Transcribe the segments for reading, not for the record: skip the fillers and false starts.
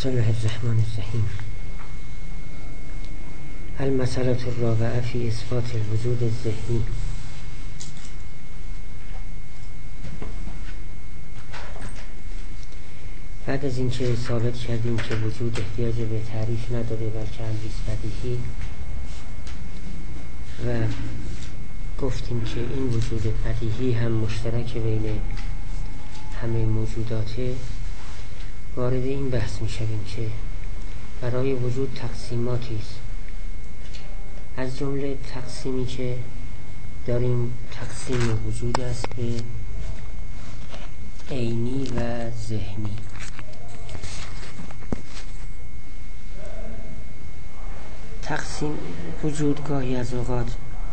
بسم الله الرحمن الرحیم. المسألة الرابعة فی اثبات الوجود الذهنی. بعد از اینکه ثابت کردیم که وجود احتیاج به تعریف نداره بلکه امری است بدیهی و گفتیم که این وجود بدیهی هم مشترک بین همه موجوداته، وارد این بحث می شویم که برای وجود تقسیماتی است. از جمله تقسیمی که داریم تقسیم وجود است به عینی و ذهنی. تقسیم وجود گاهی از اوقات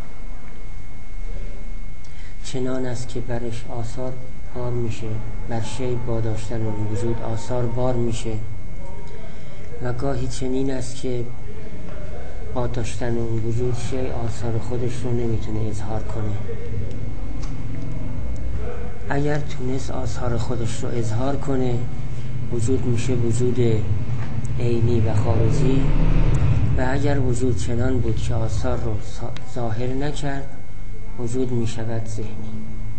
چنان است که برش آثار بار میشه، بر شی با داشتن اون وجود آثار بار میشه، و گاهی چنین است که با داشتن اون وجود شی آثار خودش رو نمیتونه اظهار کنه. اگر تونست آثار خودش رو اظهار کنه، وجود میشه وجود عینی و خارجی، و اگر وجود چنان بود که آثار رو ظاهر نکرد، وجود میشود ذهنی.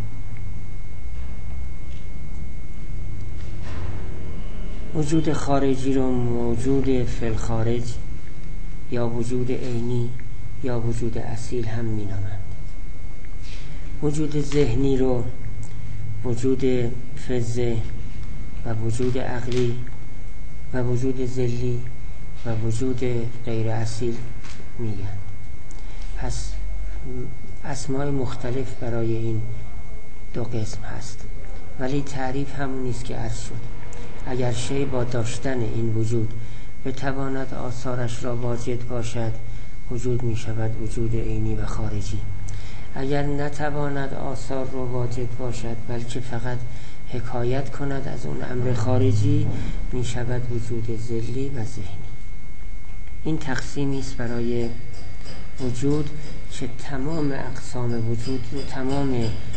وجود خارجی رو موجود فی الخارج یا وجود عینی یا وجود اصیل هم مینامند. وجود ذهنی رو وجود فی الذهن و وجود عقلی و وجود ذلی و وجود غیر اصیل میگن. پس اسماء مختلف برای این دو قسم هست، ولی تعریف همون نیست که عرض شد. اگر شی با داشتن این وجود بتواند آثارش را واجد باشد، وجود می شود وجود عینی و خارجی. اگر نتواند آثار را واجد باشد بلکه فقط حکایت کند از اون امر خارجی، می شود وجود ذلی و ذهنی. این تقسیمی است برای وجود که تمام اقسام وجود رو، تمام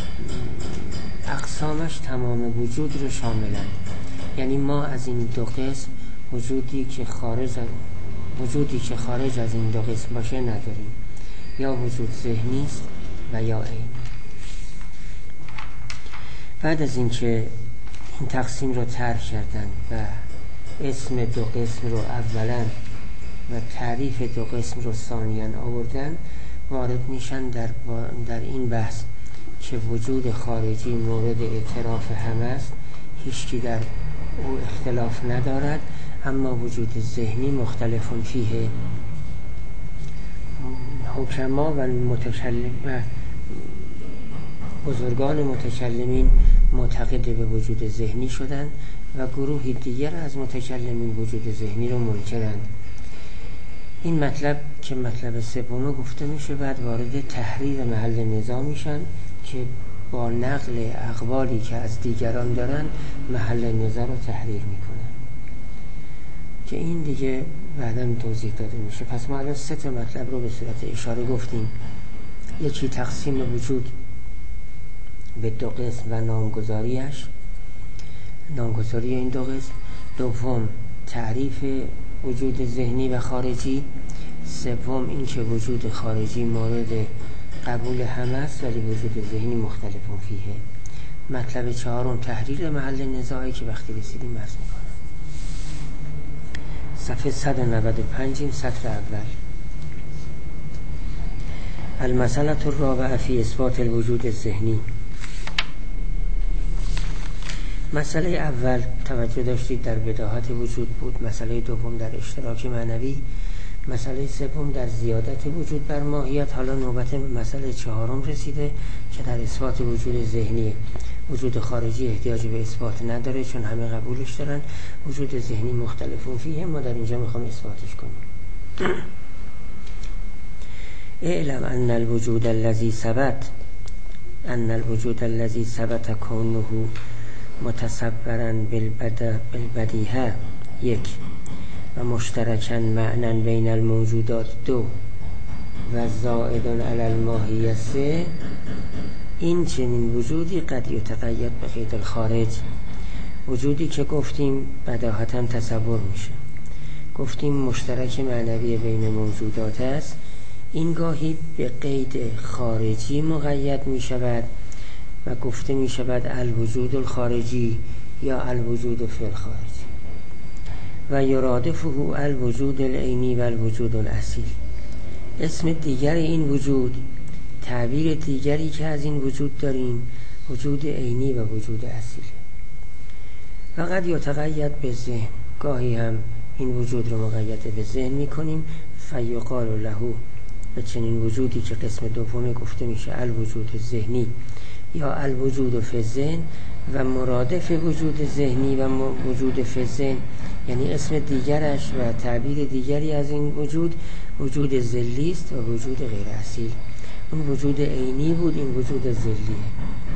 اقسامش تمام وجود رو شاملند. یعنی ما از این دو قسم وجودی که خارج از این دو قسم باشه نداریم. یا وجود ذهنی است و یا عینی. بعد از اینکه این تقسیم رو طرح کردن و اسم دو قسم رو اولا و تعریف دو قسم رو ثانیاً آوردن، وارد میشن در این بحث که وجود خارجی مورد اعتراف همه است، هیچکی در او اختلاف ندارد، اما وجود ذهنی مختلف فیه. حکما و بزرگان متکلمین معتقد به وجود ذهنی شدند و گروهی دیگر از متکلمین وجود ذهنی رو منکرند. این مطلب که مطلب سوم گفته میشه، بعد وارد تحریر محل نزاع میشن که با نقل اقوالی که از دیگران دارن محل نزاع رو تحریر میکنن، که این دیگه بعداً توضیح داده میشه. پس ما الان 3 مطلب رو به صورت اشاره گفتیم. یکی تقسیم وجود به دو قسم و نامگذاری این دو قسم. دوم تعریف وجود ذهنی و خارجی. سوم این که وجود خارجی مورد قبول همه است ولی وجود ذهنی مختلف فیه. مطلب چهارم تحریر محل نزاعی که وقتی رسیدیم عرض میکنم. صفحه 195 سطر اول. المسألة الرابعة فی اثبات الوجود الذهنی. مسئله اول توجه داشتید در بداهت وجود بود، مسئله دوم در اشتراک معنوی، مسئله سوم در زیادت وجود بر ماهیت. حالا نوبت مسئله چهارم رسیده که در اثبات وجود ذهنی. وجود خارجی احتیاج به اثبات نداره چون همه قبولش دارن. وجود ذهنی مختلفون فیه، ما در اینجا میخوام اثباتش کنیم. اعلم ان الوجود الذي ثبت كونه متصبرا بالبدیهه 1 و مشترکاً معناً بین الموجودات 2 و زائد علی الماهیه 3. این چنین وجودی قد یتقید به قید الخارج وجودی که گفتیم بداهتا تصور میشه، گفتیم مشترک معنوی بین موجودات است، این گاهی به قید خارجی مقید می شود و گفته می شود الوجود الخارجی یا الوجود فی الخارجی و یرادفه الوجود العینی و الوجود الاصیل. اسم دیگر این وجود، تعبیر دیگری که از این وجود داریم، وجود عینی و وجود اصیله. و قد یتقید به ذهن، گاهی هم این وجود رو مقید به ذهن می کنیم. فیقال له، به چنین وجودی که قسم دومی گفته میشه الوجود ذهنی یا الوجود فی الذهن، و مرادف وجود ذهنی و وجود فی الذهن یعنی اسم دیگرش و تعبیر دیگری از این وجود، وجود ذلی است و وجود غیر اصیل. اون وجود عینی بود، این وجود ذلیه.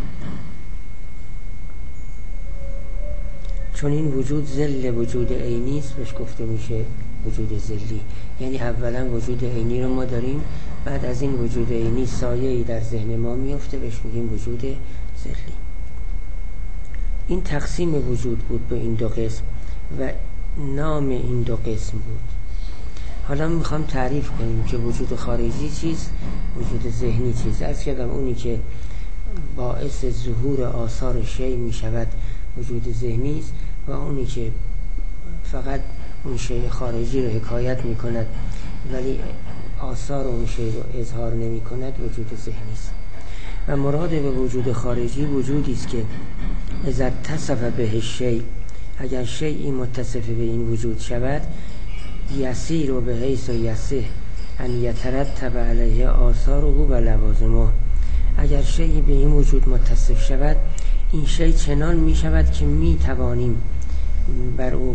چون این وجود ذل وجود عینی است بهش گفته میشه وجود ذلی. یعنی اولا وجود عینی رو ما داریم، بعد از این وجود عینی سایه‌ای در ذهن ما میفته، بهش میگیم وجود ذلی. این تقسیم وجود بود به این دو قسم و نام این دو قسم بود. حالا میخوام تعریف کنیم که وجود خارجی چیست، وجود ذهنی چیست. از کردم اونی که باعث ظهور آثار شیء میشود وجود ذهنی است و اونی که فقط اون شیء خارجی رو حکایت میکند ولی آثار اون شیء رو اظهار نمیکند وجود ذهنی است. و مراد به وجود خارجی وجودی است که اذا اتصف به الشیء، اگر شیئی متصف به این وجود شود، یسیر و به حیث و یصح ان یترتب علیه آثاره و لوازمه، اگر شیئی به این وجود متصف شود، این شیء چنان می شود که می توانیم بر او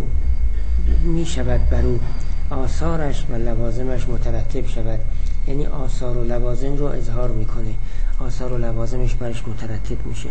آثارش و لوازمش مترتب شود. یعنی آثار و لوازم رو اظهار میکنه، آثار و لوازمش برش مترتب میشه.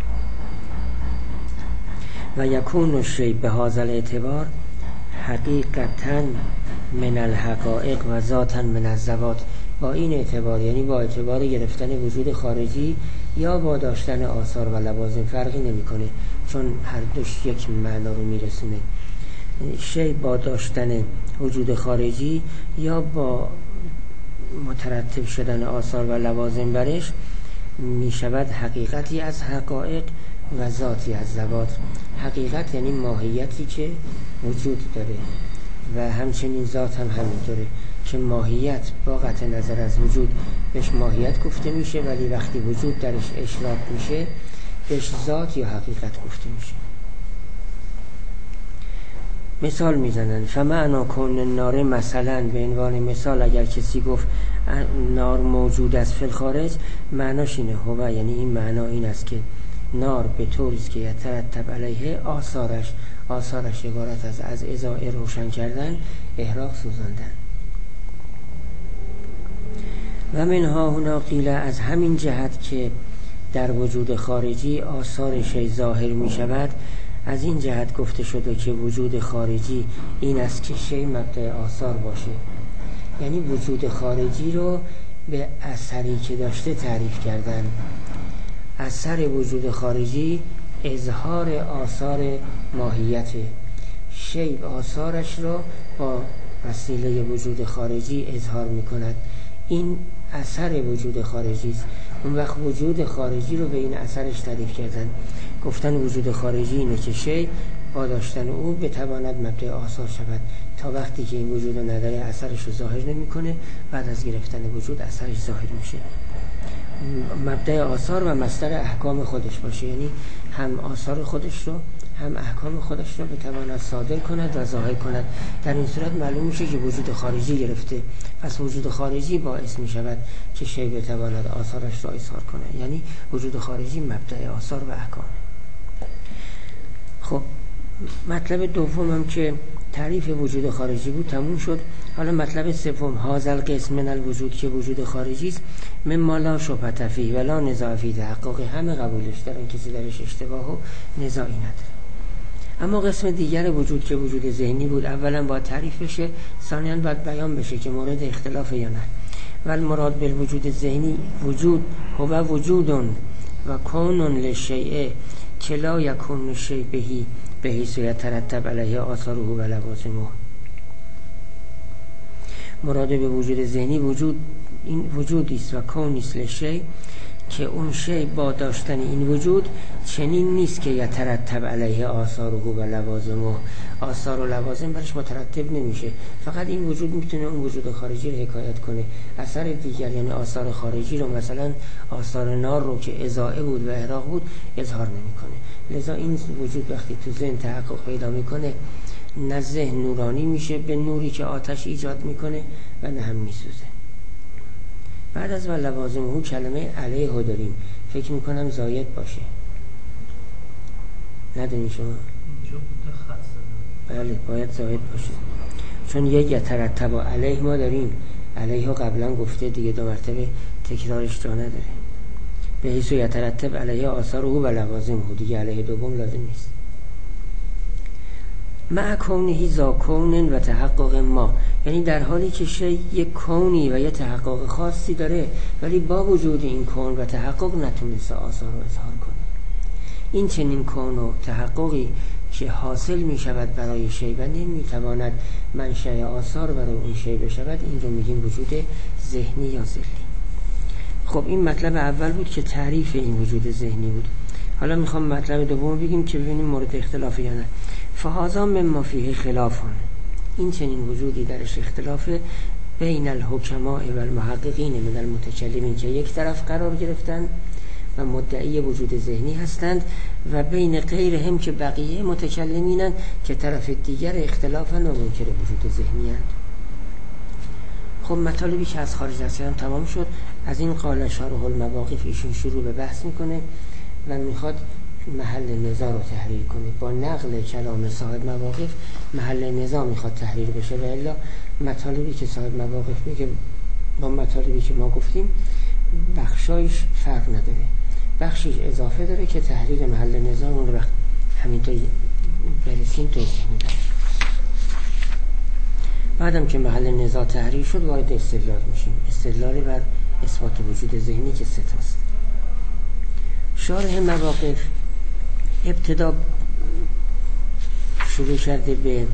و یکون الشیء به هذا الاعتبار حقیقتا من الحقائق و ذاتا من الذوات. با این اعتبار، یعنی با اعتبار گرفتن وجود خارجی یا با داشتن آثار و لوازم فرقی نمیکنه، چون هر دوش یک معنا رو میرسونه. شیء با داشتن وجود خارجی یا با مترتب شدن آثار و لوازم برش میشود حقیقتی از حقایق و ذاتی از ذوات. حقیقت یعنی ماهیتی که وجود داره و همچنین ذات هم همینطوره که ماهیت با قطع نظر از وجود بهش ماهیت گفته میشه، ولی وقتی وجود درش اشراک میشه بهش ذات یا حقیقت گفته میشه. مثال میزنن فمعنا کون النار، مثلا به عنوان مثال اگر کسی گفت نار موجود است فی الخارج، معناش اینه هو، یعنی این معنا این است که نار به طوری است که یترتب علیه آثارش عبارت از ازاء روشن کردن، احراق سوزاندن. و منها هنا قیل، از همین جهت که در وجود خارجی آثار شیء ظاهر می شود، از این جهت گفته شده که وجود خارجی این است که شیء مبدأ آثار باشه. یعنی وجود خارجی رو به اثری که داشته تعریف کردن. اثر وجود خارجی اظهار آثار ماهیت شیء، آثارش رو با وسیله وجود خارجی اظهار می کند. این اثر وجود خارجی است. اون وقت وجود خارجی رو به این اثرش تعریف کردن، گفتن وجود خارجی اینه که شیء با داشتن او بتواند مبدأ آثار شود. تا وقتی که این وجود رو نداره اثرش رو ظاهر نمیکنه، بعد از گرفتن وجود اثرش ظاهر میشه. مبدأ آثار و مصدر احکام خودش باشه، یعنی هم آثار خودش رو هم احکام خودش رو بتواند صادر کند و ظاهر کند. در این صورت معلوم میشه که وجود خارجی گرفته، پس وجود خارجی باعث میشود که شیء بتواند آثارش را اظهار کنه. یعنی وجود خارجی مبدأ آثار و احکام. خب مطلب دوم هم که تعریف وجود خارجی بود تموم شد. حالا مطلب سوم، هازل قسم من الوجود، که وجود خارجی است، مما لا شبهة فیه ولا نزاع فیه، تحقق همه قبولش دارن، کسی درش اشتباه و نزاعی نداره. اما قسم دیگر وجود که وجود ذهنی بود، اولا باید تعریف بشه، ثانیاً باید بیان بشه که مورد اختلاف یا نه. ول مراد بالوجود ذهنی وجود هو وجود و کون للشیء که لا یکون الشیء بهی به حیث یترتب علیه آثاره و لوازمه. مراد به وجود ذهنی این وجودی است و کونی است لشی که اون شی با داشتن این وجود چنین نیست که یترتب علیه آثاره و لوازمه. آثار و لوازم برش مترتب نمیشه، فقط این وجود میتونه اون وجود خارجی رو حکایت کنه. اثر دیگر یعنی آثار خارجی رو، مثلا آثار نار رو که ازاعه بود و احراق بود، اظهار نمیکنه. لذا این وجود وقتی تو ذهن تحقق پیدا میکنه، نه ذهن نورانی میشه به نوری که آتش ایجاد میکنه و نه هم میسوزه. بعد از و لوازمه کلمه علیه داریم، فکر میکنم زاید باشه، ندونی شما؟ بله باید زاید باشه، چون یک یترتب علیه ما داریم، علیه قبلا گفته دیگه، 2 مرتبه تکرارش جا نداره. به حیث یترتب علیه آثاره و لوازمه، دیگه علیه دوم لازم نیست. مع کونه ذا کون و تحقق ما، یعنی در حالی که شی یک کونی و یک تحقق خاصی داره، ولی با وجود این کون و تحقق نتونسته آثار رو اظهار کنه. این چنین کون و تحققی که حاصل می شود برای شی و نمی تواند منشأ آثار برای اون شی بشود، این رو میگیم وجود ذهنی یا ذلی. خب این مطلب اول بود که تعریف این وجود ذهنی بود. حالا میخوام مطلب دوم بگیم که ببینیم مورد اختلافه یا نه. فهذا مما فیه خلافون، این چنین وجودی درش اختلافه بین الحکماء و المحققین من المتکلمین که یک طرف قرار گرفتن و مدعی وجود ذهنی هستند، و بین غیرهم که بقیه متکلمینن که طرف دیگر اختلافن و منکر وجود ذهنی هستند. خب مطالبی که از خارج از کلام تمام شد. از این قال شارح المواقف ایشون شروع به بحث میکنه و میخواد محل نزاع رو تحریر کنه. با نقل کلام صاحب مواقف محل نزاع میخواد تحریر بشه، و الا مطالبی که صاحب مواقف میگه با مطالبی که ما گفتیم بخشایش فرق نداره، بخشیش اضافه داره که تحریر محل نزاع اون رو همینطور برسیم توضیح میدم. بعدم که محل نزاع تحریر شد وارد استدلال میشیم، استدلال بر اثبات وجود ذهنی که 3 تاست. شارح مواقف ابتدا شروع کرده به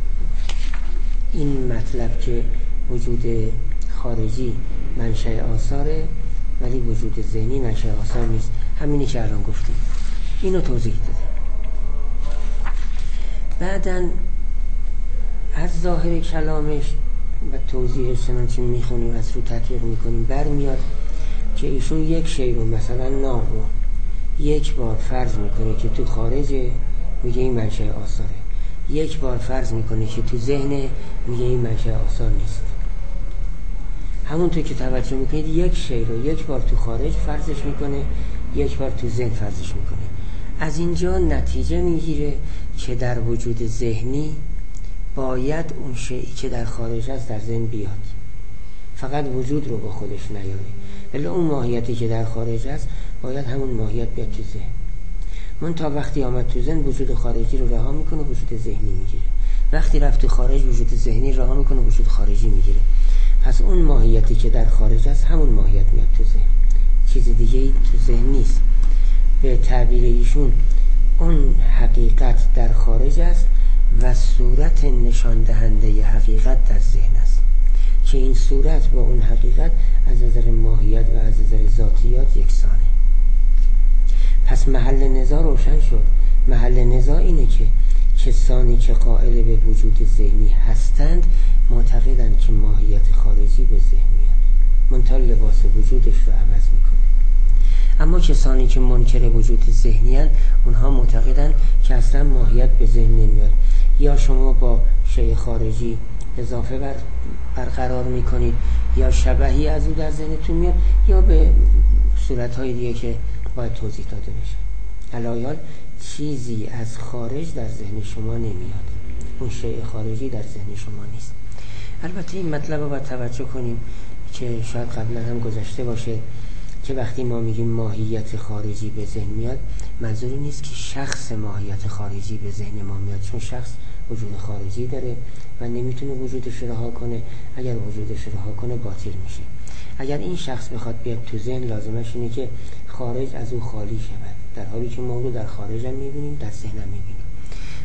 این مطلب که وجود خارجی منشأ آثاره ولی وجود ذهنی منشأ آثار نیست. همینی که الان گفتیم اینو توضیح داده. بعداً از ظاهر کلامش و توضیحش چنانچه میخونیم از رو تحقیق میکنیم برمیاد که ایشون یک شی رو، مثلا نار رو، یک بار فرض میکنه که تو خارجه، میگه این منشأ آثاره. یک بار فرض میکنه که تو ذهن، میگه این منشأ آثار نیست. همونطور که توجه میکنید یک شی رو یک بار تو خارج فرضش میکنه، یک بار تو ذهن فرضش میکنه. از اینجا نتیجه میگیره که در وجود ذهنی باید اون شیئی که در خارج است در ذهن بیاد، فقط وجود رو با خودش نیاره. ولی اون ماهیتی که در خارج است باید همون ماهیت بیاد تو ذهن. من تا وقتی آمد تو ذهن وجود خارجی رو رها میکنه، وجود ذهنی میگیره. وقتی رفت تو خارج وجود ذهنی رها میکنه، وجود خارجی میگیره. پس اون ماهیتی که در خارج است همون ماهیت میاد تو ذهن، چیز دیگه ای تو ذهن نیست. به تعبیر ایشون اون حقیقت در خارج است و صورت نشان دهنده حقیقت در ذهن است که این صورت با اون حقیقت از نظر ماهیت و از نظر ذاتیات یکسانه. پس محل نزاع روشن شد. محل نزاع اینه که کسانی که قائل به وجود ذهنی هستند معتقدند که ماهیت خارجی به ذهن میاد، منتها لباس وجودش رو عوض میکنه. اما کسانی که منکر وجود ذهنی هستند اونها معتقدند که اصلا ماهیت به ذهن نمیاد. یا شما با شیء خارجی اضافه برقرار میکنید، یا شبهی از او در ذهنتون میاد، یا به صورتهای دیگه که باید توضیح داده بشه. علایال چیزی از خارج در ذهن شما نمیاد، اون شیء خارجی در ذهن شما نیست. البته این مطلب رو باید توجه کنیم که شاید قبلا هم گذشته باشه که وقتی ما میگیم ماهیت خارجی به ذهن میاد، منظوری نیست که شخص ماهیت خارجی به ذهن ما میاد، چون شخص وجود خارجی داره و نمیتونه وجودش رها کنه. اگر وجودش رها کنه باطل میشه. اگر این شخص بخواد بیاد تو ذهن، لازمش اینه که خارج از او خالی شود، در حالی که ما رو در خارج هم میبینیم، در ذهن هم میبینیم.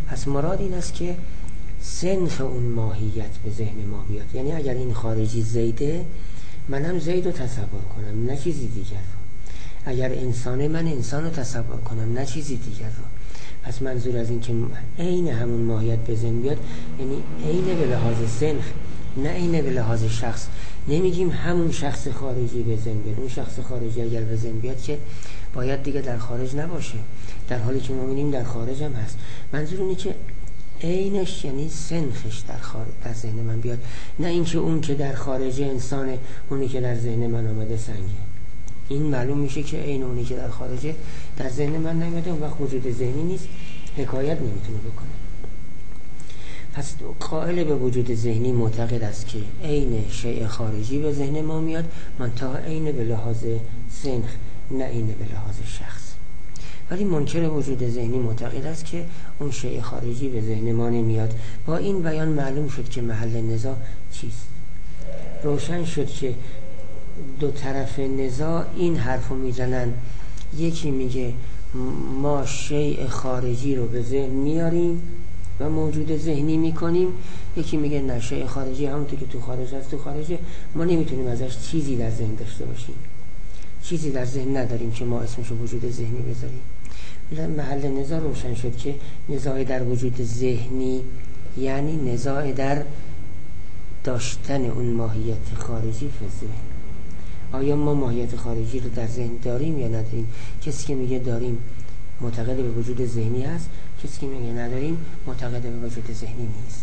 پس مراد این است که سنخ اون ماهیت به ذهن ما بیاد. یعنی اگر این خارجی زیده، منم زید رو تصور کنم نه چیزی دیگر رو. اگر انسانه، من انسان رو تصور کنم نه چیزی دیگر رو. پس منظور از این که عین همون ماهیت به ذهن بیاد، یعنی عین به لحاظ سنخ نه عین به لحاظ شخص. نمیگیم همون شخص خارجی به ذهن بیاد. اون شخص خارجی اگر به ذهن بیاد که باید دیگه در خارج نباشه، در حالی که ما می‌بینیم در خارج هم هست. منظور اینه که عینش یعنی سنخش در ذهن من بیاد، نه اینکه اون که در خارج انسانه، اونی که در ذهن من آمده سنگه. این معلوم میشه که عین اونی که در خارجه در ذهن من نمیاد، اون وقت وجود ذهنی نیست، حکایت نمیتونه بکنه. پس قائل به وجود ذهنی معتقد است که عین شیء خارجی به ذهن ما میاد، منتها عین به لحاظ سنخ نه عین به لحاظ شخص. ولی منکر وجود ذهنی معتقد است که اون شیء خارجی به ذهن ما نمیاد. با این بیان معلوم شد که محل نزاع چیست. روشن شد که دو طرف نزاع این حرفو میزنن، یکی میگه ما شیء خارجی رو به ذهن میاریم و موجود ذهنی میکنیم، یکی میگه نه، شیء خارجی همونطور که تو خارج هست تو خارجه، ما نمیتونیم ازش چیزی در ذهن داشته باشیم، چیزی در ذهن نداریم که ما اسمشو وجود ذهنی بذاریم. محل نزاع روشن شد که نزاع در وجود ذهنی یعنی نزاع در داشتن اون ماهیت خارجی فی ذهن. آیا ما ماهیت خارجی رو در ذهن داریم یا نداریم؟ کسی که میگه داریم معتقد به وجود ذهنی است، کسی که میگه نداریم معتقد به وجود ذهنی نیست.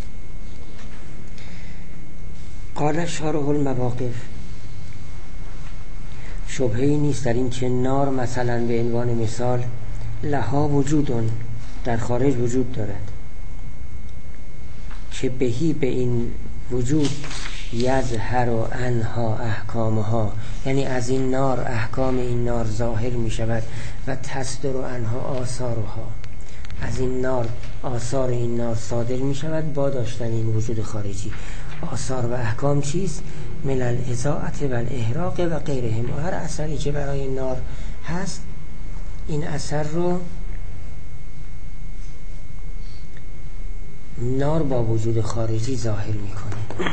قال شارح المواقف، شبهه‌ای نیست در این که نار مثلا به عنوان مثال لها وجودون، در خارج وجود دارد، که بهی به این وجود یظهر عنها احکامها، یعنی از این نار احکام این نار ظاهر می شود و تصدر عنها آثارها، از این نار آثار این نار صادر می شود با داشتن این وجود خارجی. آثار و احکام چیست؟ من الاضاءة و الاحراق و غیرهم. هر اثری که برای نار هست، این اثر رو نار با وجود خارجی ظاهر میکنه.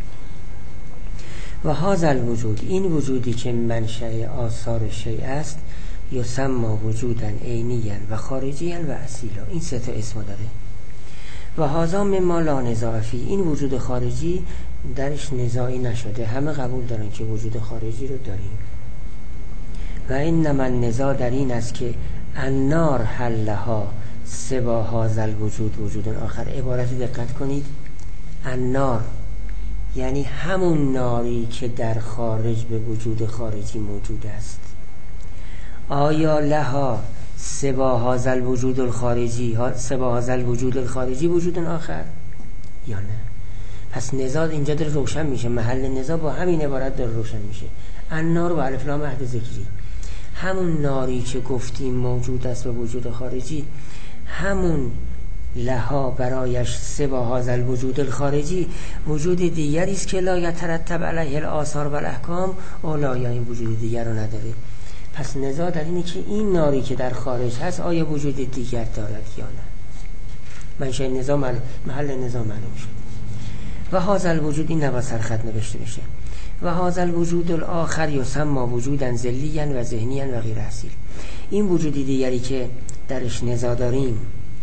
و هذا الوجود، این وجودی که منشأ آثار شیء است، یسمى وجودا عینیا و خارجیا و اصیلا. این سه تا اسم داره. و هذا مما لا نزاع فی، این وجود خارجی درش نزاعی نشده، همه قبول دارن که وجود خارجی رو داریم. و انما النزاع در این است که النار حلها سوا هذا الوجود وجود آخر. عبارت دقت کنید، النار یعنی همون ناری که در خارج به وجود خارجی موجود است. آیا لها سوا هذا الوجود الخارجی، سوا هذا الوجود الخارجی وجود آخر یا نه؟ پس نزاع اینجا داره روشن میشه، محل نزاع با همین عبارت داره روشن میشه. النار و الف لام عهد ذکری، همون ناری که گفتیم موجود است به وجود خارجی، همون لها برایش سوا هذا الوجود الخارجی وجود دیگری است که لا یترتب علیه الاثار و الاحکام، اولا یا این وجود دیگر رو نداره. پس نزاع در اینه که این ناری که در خارج هست آیا وجود دیگر دارد یا نه. منشأ نزاع محل نزاع معلوم شد. و هذا الوجود، این نباید سرخط نوشته بشه، و هذا الوجود الاخر یسمى وجودا ذلیا و ذهنیا و غیر اصیل. این وجودی دیگری که درش نزاع داریم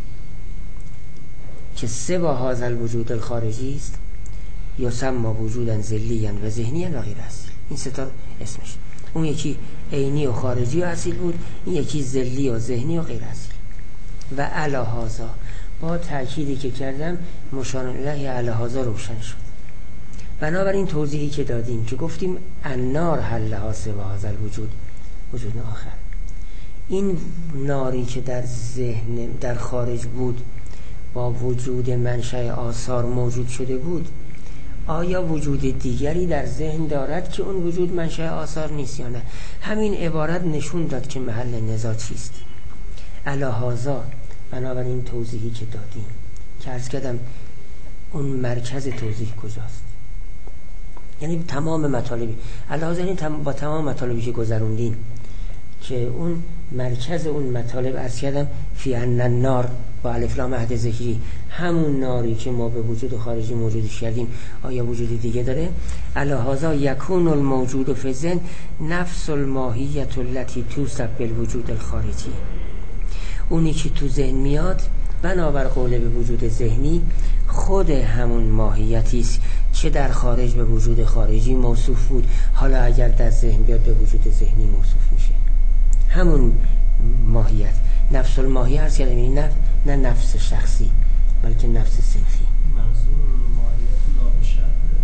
که سوا هذا الوجود الخارجی است، یسمى وجودا ذلیا و ذهنیا و غیر اصیل. این سه تا اسمش. اون یکی عینی و خارجی و اصیل بود، این یکی ذلی و ذهنی و غیر اصیل. و علی هذا، با تأکیدی که کردم مشار الیه علی هذا روشن شد. بنابراین توضیحی که دادیم که گفتیم النار حلها سوا هذا الوجود وجود آخر، این ناری که در ذهن در خارج بود با وجود منشأ آثار موجود شده بود، آیا وجود دیگری در ذهن دارد که اون وجود منشأ آثار نیست یا نه؟ همین عبارت نشون داد که محل نزاع چیست. علی هذا، بنابراین توضیحی که دادیم که عرض کردم اون مرکز توضیح کجاست، یعنی تمام مطالبی علی هذا، با تمام مطالبی که گذروندیم که اون مرکز اون مطالب عرض کردم فی ان النار با الف لام عهد ذکری، همون ناری که ما به وجود خارجی موجودش کردیم آیا وجود دیگه داره؟ علی هذا یکون الموجود فی الذهن نفس الماهیت التي توصف بالوجود الخارجی. اونی که تو ذهن میاد بنابر قول به وجود ذهنی خود همون ماهیتی است چه در خارج به وجود خارجی موصوف بود، حالا اگر در ذهن بیاد به وجود ذهنی موصوف میشه. همون ماهیت نفس الماهی هست، یعنی نه نفس شخصی بلکه نفس صنفی. منظور ماهیت لابشت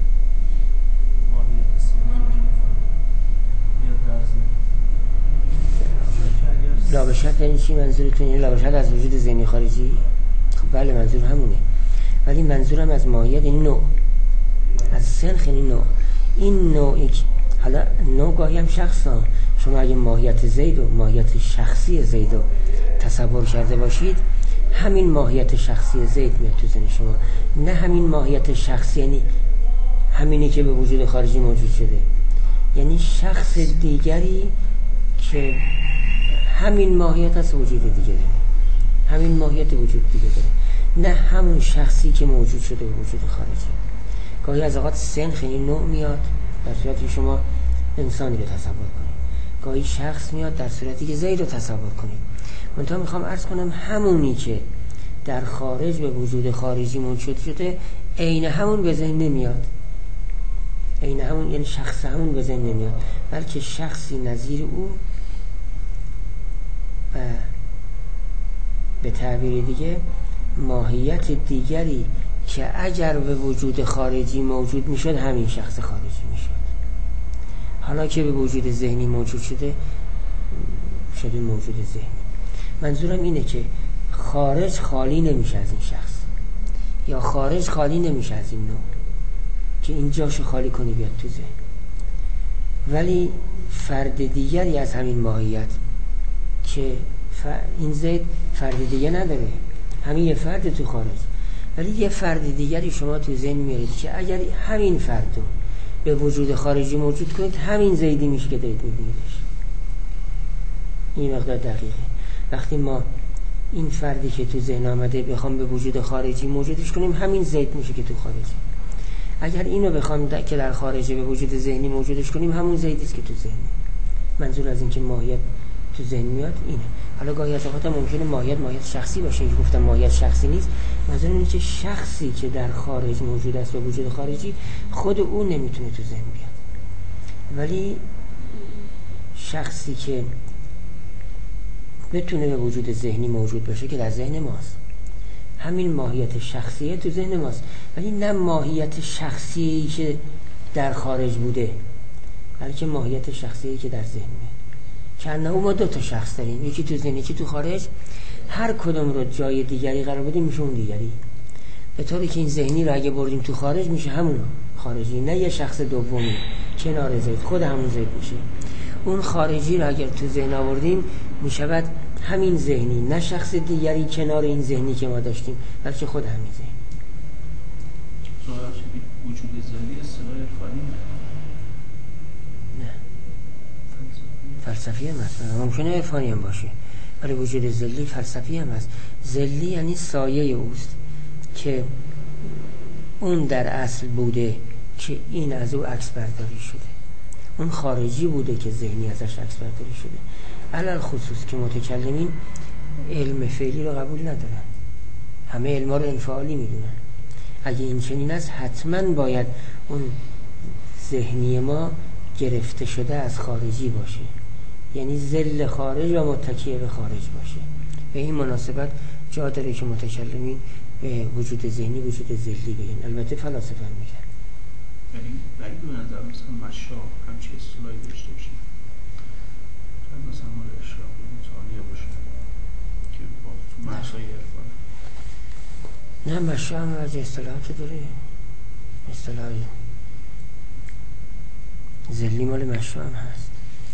ماهیت صنفی یا درزن لابشت یعنی چی منظورتون؟ یعنی لابشت از وجود ذهنی خارجی؟ خب بله منظور همونه، ولی منظورم از ماهیت این نوع، از سنخ این نوع، این نوعی که حالا نوع گاهی هم شخص ها. شما اگه ماهیت زید و ماهیت شخصی زید رو تصور کرده باشید، همین ماهیت شخصی زید میاد تو ذهن شما، نه همین ماهیت شخصی یعنی همینی که به وجود خارجی موجود شده، یعنی شخص دیگری که همین ماهیت از وجود دیگه داره، همین ماهیت وجود دیگه داره، نه همون شخصی که موجود شده به وجود خارجی. گاهی از اوقات سنخ این نوع میاد در صورتی شما انسانی رو تصور کنید، گاهی شخص میاد در صورتی که زید رو تصور کنید. منتها میخوام عرض کنم همونی که در خارج به وجود خارجی موجود شده عین همون به ذهن نمیاد، عین همون یعنی شخص همون به ذهن نمیاد، بلکه شخصی نظیر او و به تعبیر دیگه ماهیت دیگری که اگر به وجود خارجی موجود میشد همین شخص خارجی میشد، حالا که به وجود ذهنی موجود شده موجود ذهنی. منظورم اینه که خارج خالی نمیشه از این شخص، یا خارج خالی نمیشه از این نوع که این جاشو خالی کنی بیاد تو ذهن، ولی فرد دیگری از همین ماهیت که این زید فرد دیگه نداره، همین یه فرد تو خارج، ولی یه فرد دیگری شما تو ذهن میارید که اگر همین فرد رو به وجود خارجی موجود کنید همین زیدی میشه که دارید میبینیدش. این مقدار دقیقه. وقتی ما این فردی که تو ذهن آمده بخوام به وجود خارجی موجودش کنیم همین زید میشه که تو خارجی. اگر اینو بخوام که در خارجی به وجود ذهنی موجودش کنیم همون زیدی است که تو ذهنه. منظور از این که ماهیت تو ذهن میاد اینه. حالا گاهی از اوقات ممکنه ماهیت شخصی باشه، اینکه گفتم ماهیت شخصی نیست، منظور اینه که شخصی که در خارج موجود است و وجود خارجی خود او نمیتونه تو ذهن بیاد، ولی شخصی که بتونه به وجود ذهنی موجود باشه که در ذهن ماست، همین ماهیت شخصیه تو ذهن ماست، ولی نه ماهیت شخصی که در خارج بوده بلکه ماهیت شخصی که در ذهن میاد. کنه ما دو تا شخص داریم، یکی تو ذهن یکی تو خارج، هر کدوم رو جای دیگری قرار بدیم میشه اون دیگری، به طوری که این ذهنی رو اگه بردیم تو خارج میشه همون خارجی، نه یه شخص دومی کنار زید، خود همون زید میشه. اون خارجی رو اگر تو ذهن آوردیم میشود همین ذهنی، نه شخص دیگری کنار این ذهنی که ما داشتیم بلکه خود همین ذهنی. وجود ذهنی اصطلاح عرفانی نه فلسفی هم هست، ممکنه عرفانی هم باشه، ولی وجود ذلی فلسفی هم هست. ذلی یعنی سایه اوست که اون در اصل بوده که این از او عکس برداری شده، اون خارجی بوده که ذهنی ازش عکس برداری شده. علل خصوص که متکلمین علم فعلی رو قبول ندارن، همه علما رو انفعالی میدونن. اگه این چنین است حتما باید اون ذهنی ما گرفته شده از خارجی باشه، یعنی ذل خارج و متکیه به خارج باشه. به این مناسبت جا داره که متکلمین به وجود ذهنی وجود ذلی بگن، البته فلاسفه هم میگن. یعنی بعید به نظر مثلا مشا همچی اصطلاحی داشته باشه، مثلا مال اشراق متعالیه باشه که با تو مرزهای عرفان. نه مشا هم از اصطلاحات داره، اصطلاحی ذلی مال مشا هم هست،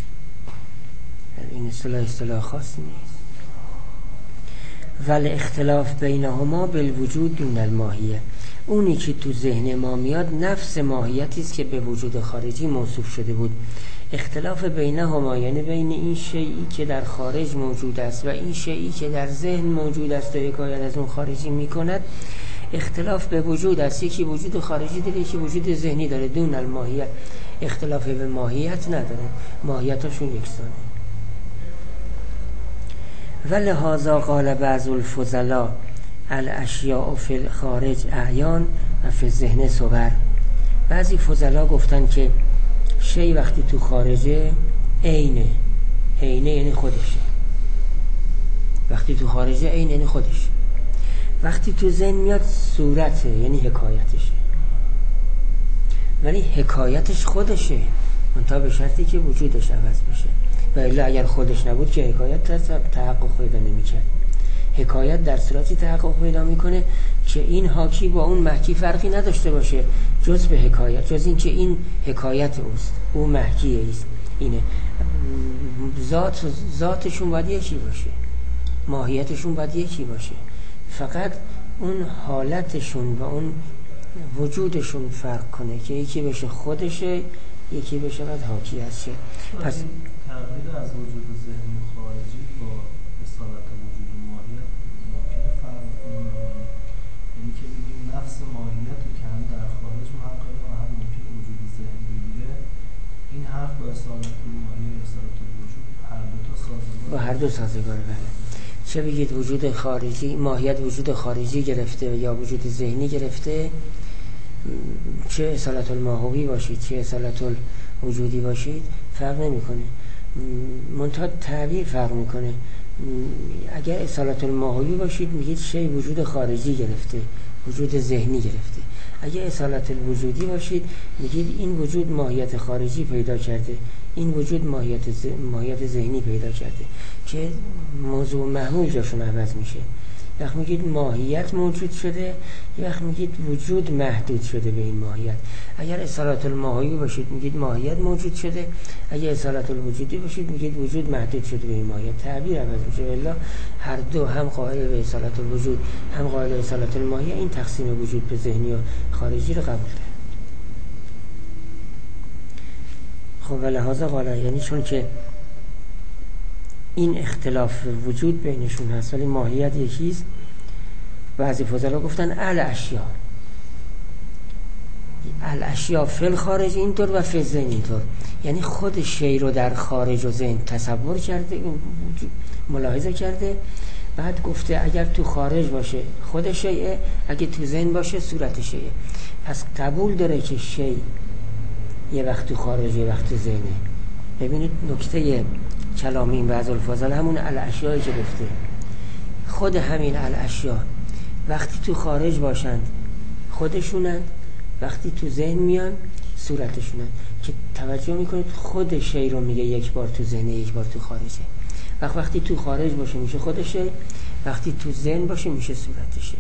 این اصطلاح خاصی نیست. ولی اختلاف بینهما بالوجود دون الماهیه، اونی که تو ذهن ما میاد نفس ماهیتی است که به وجود خارجی موصوف شده بود. اختلاف بینهما یعنی بین این شیئی که در خارج موجود است و این شیئی که در ذهن موجود است و حکایت از اون خارجی میکند، اختلاف به وجود است. یکی وجود خارجی داره، یکی وجود ذهنی داره. دون الماهیت، اختلاف به ماهیت نداره، ماهیتاشون یکسانه. ولهذا قال بعض الفضلاء الاشیاء فی الخارج اعیان و فی الذهن صور. بعضی فضلا گفتن که شی وقتی تو خارجه عینه یعنی خودشه. وقتی تو خارجه عین یعنی خودشه. وقتی تو ذهن میاد صورته یعنی حکایتشه. ولی حکایتش خودشه، منتها به شرطی که وجودش عوض بشه. و الا اگر خودش نبود که حکایت تحقق پیدا نمی‌کنه. حکایت در صورتی تحقق پیدا میکنه که این حاکی با اون محکی فرقی نداشته باشه جز به حکایت، جز این که این حکایت اوست، او محکی است. اینه ذاتشون باید یکی باشه، ماهیتشون باید یکی باشه، فقط اون حالتشون و اون وجودشون فرق کنه که یکی بشه خودشه، یکی بشه بعد حاکی هست. پس تغییر از وجود ذهنی و خارجی با اصالت وجود و ماهیت ممکنه فرق کنه. یعنی که بگیم نفس ماهیت رو که هم در خارج محققه و هم ممکنه وجود ذهنی بگیره، این حرف با اصالت ماهیت و اصالت وجود هر دو تا سازگاره، با هر دو سازگاره. بله، چه بگید وجود خارجی، ماهیت وجود خارجی گرفته یا وجود ذهنی گرفته، چه اصالت الماهوی باشید چه اصالت الوجودی باشید، فرق نمیکنه، منتها تعبیر فرق میکنه. اگر اصالت الماهوی باشید میگید شی وجود خارجی گرفته، وجود ذهنی گرفته. اگر اصالت الوجودی باشید میگید این وجود ماهیت خارجی پیدا کرده، این وجود ماهیت ذهنی پیدا کرده که موضوع محمول جاشون عوض میشه. وقت میگید ماهیت موجود شده، یه وقت میگید وجود محدود شده به این ماهیت. اگر اصالت الماهوی باشید میگید ماهیت موجود شده، اگر اصالت الوجودی باشید میگید وجود محدود شده به این ماهیت. تعبیر عوض میشه. الا هر دو، هم قائل به اصالت الوجود هم قائل به اصالت الماهیت، این تقسیم وجود به ذهنی و خارجی رو قبول داره. خب ولهذا قال، یعنی چون که این اختلاف وجود بینشون هست ولی ماهیت یکیست، بعضی فضلا گفتن الاشیاء فی الخارج اینطور و فی الذهن اینطور، یعنی خود شی رو در خارج و ذهن تصور کرده، ملاحظه کرده، بعد گفته اگر تو خارج باشه خود شیء، اگه تو ذهن باشه صورت شیء. پس قبول داره که شی یه وقت تو خارج یه وقت تو ذهنه. ببینید نکته کلامی این بعض الفاظل همون الاشیایی که گفته، خود همین الاشیا وقتی تو خارج باشند خودشونند، وقتی تو ذهن میان صورتشونند. که توجه میکنید خود شی رو میگه یک بار تو ذهن یک بار تو خارجه. وقتی تو خارج باشه میشه خود شی، وقتی تو ذهن باشه میشه صورت شی.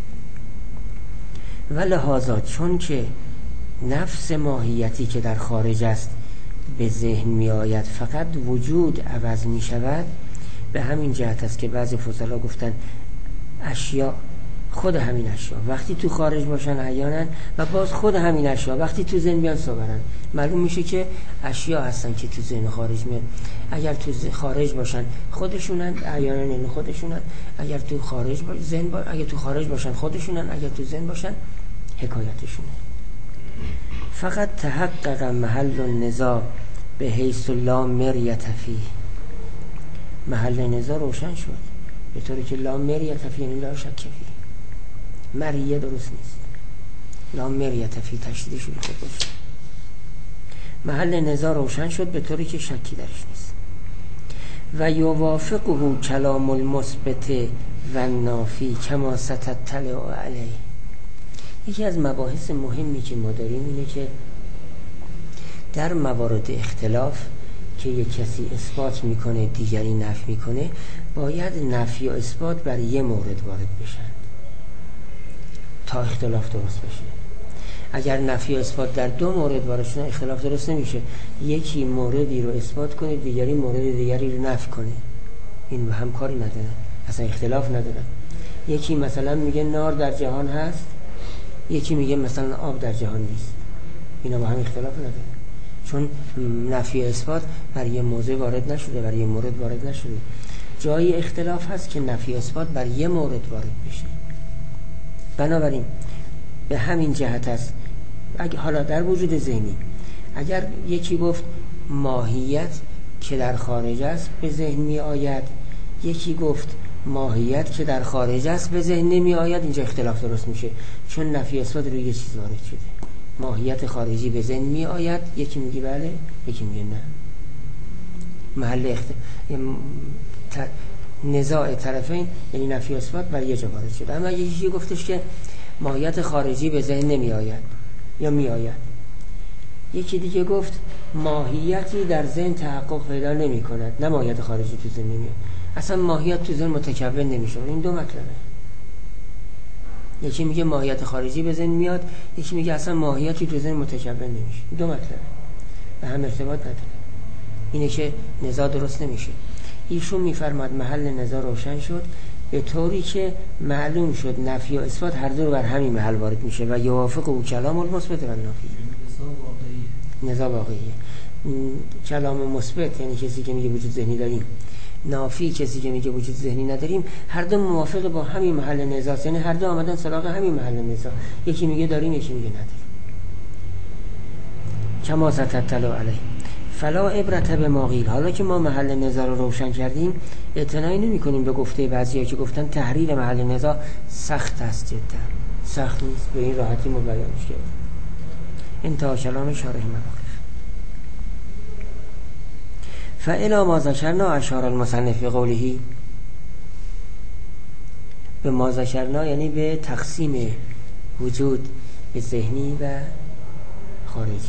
ولهذا چون که نفس ماهیتی که در خارج است به ذهن می آید فقط وجود عوض می شود، به همین جهت است که بعضی فضلا گفتن اشیا، خود همین اشیا وقتی تو خارج باشن احیانا و باز خود همین اشیا وقتی تو ذهن بیان صورن. معلوم میشه که اشیا هستن که تو ذهن خارج میاد. اگر تو خارج باشن خودشونن احیانا، یعنی خودشونن. اگر تو خارج اگر تو خارج باشن خودشونن، اگر تو ذهن باشن حکایتشونه. فقط تحقق محل النزاع به حیث لا مریة فیه. محل نزاع روشن شد به طوری که لا مریة فیه، یعنی لا شک فیه. مریه درست نیست، لا مریة فیه تشدیدش رو خود باشه. محل نزاع روشن شد به طوری که شکی درش نیست. و یوافقه کلام المثبت و نافی کما ستطلع علیه. یکی از مباحث مهمی که ما داریم اینه که در موارد اختلاف که یک کسی اثبات میکنه دیگری نفی میکنه، باید نفی و اثبات بر یه مورد وارد بشن تا اختلاف درست بشه. اگر نفی و اثبات در دو مورد وارد شدن اختلاف درست نمیشه. یکی موردی رو اثبات کنه دیگری مورد دیگری رو نفی کنه، این به هم کاری ندارن، اصلا اختلاف ندارن. یکی مثلا میگه نار در جهان هست، یکی میگه مثلا آب در جهان نیست. اینا با هم اختلاف نداره، چون نفی اثبات بر یه موضوع وارد نشده، بر یه مورد وارد نشده. جای اختلاف هست که نفی اثبات بر یه مورد وارد بشه. بنابراین به همین جهت است حالا در وجود ذهنی اگر یکی گفت ماهیت که در خارج است به ذهن می آید، یکی گفت ماهیت که در خارج است به ذهن نمی آید، اینجا اختلاف درست میشه، چون نفی اثبات روی یه چیز وارد شده. ماهیت خارجی به ذهن می آید، یکی میگه بله، یکی میگه نه. محل نزاع طرفین یعنی نفی اثبات بر یه جا وارد شده. اما یکی گفتش که ماهیت خارجی به ذهن نمی آید یا می آید، یکی دیگه گفت ماهیتی در ذهن تحقق پیدا نمی کند، نه ماهیت خارجی تو ذهن نمی آید، اصلا ماهیت تو ذهن متکون نمیشه. این دو مطلبه. یکی میگه ماهیت خارجی به ذهن میاد، یکی میگه اصلا ماهیتی تو ذهن متکون نمیشه. دو مطلبه، به هم ارتباط نداره. اینه که نزاع درست نمیشه. ایشون میفرماد محل نزاع روشن شد به طوری که معلوم شد نفی و اثبات هر دو بر همین محل وارد میشه و یوافق او کلام المثبت و نافی. نزاع واقعیه. کلام مثبت یعنی کسی که میگه وجود ذهنی داریم، نافی کسی که میگه وجود ذهنی نداریم، هر دو موافق با همین محل نزاع، یعنی هر دو آمدن سراغ همین محل نزاع. یکی میگه داریم، یکی میگه نداریم. کما ستطلع علیه فلا عبرت به ما قیل. حالا که ما محل نزاع رو روشن کردیم، اعتنایی نمی کنیم به گفته بعضیا که گفتن تحریر محل نزاع سخت است. جدا سخت نیست، به این راحتی ما بیانش کردیم. انتها کلام شارح مواقف. فإلی ما ذکرنا اشار المصنف بقوله. به ما ذکرنا یعنی به تقسیم وجود به ذهنی و خارجی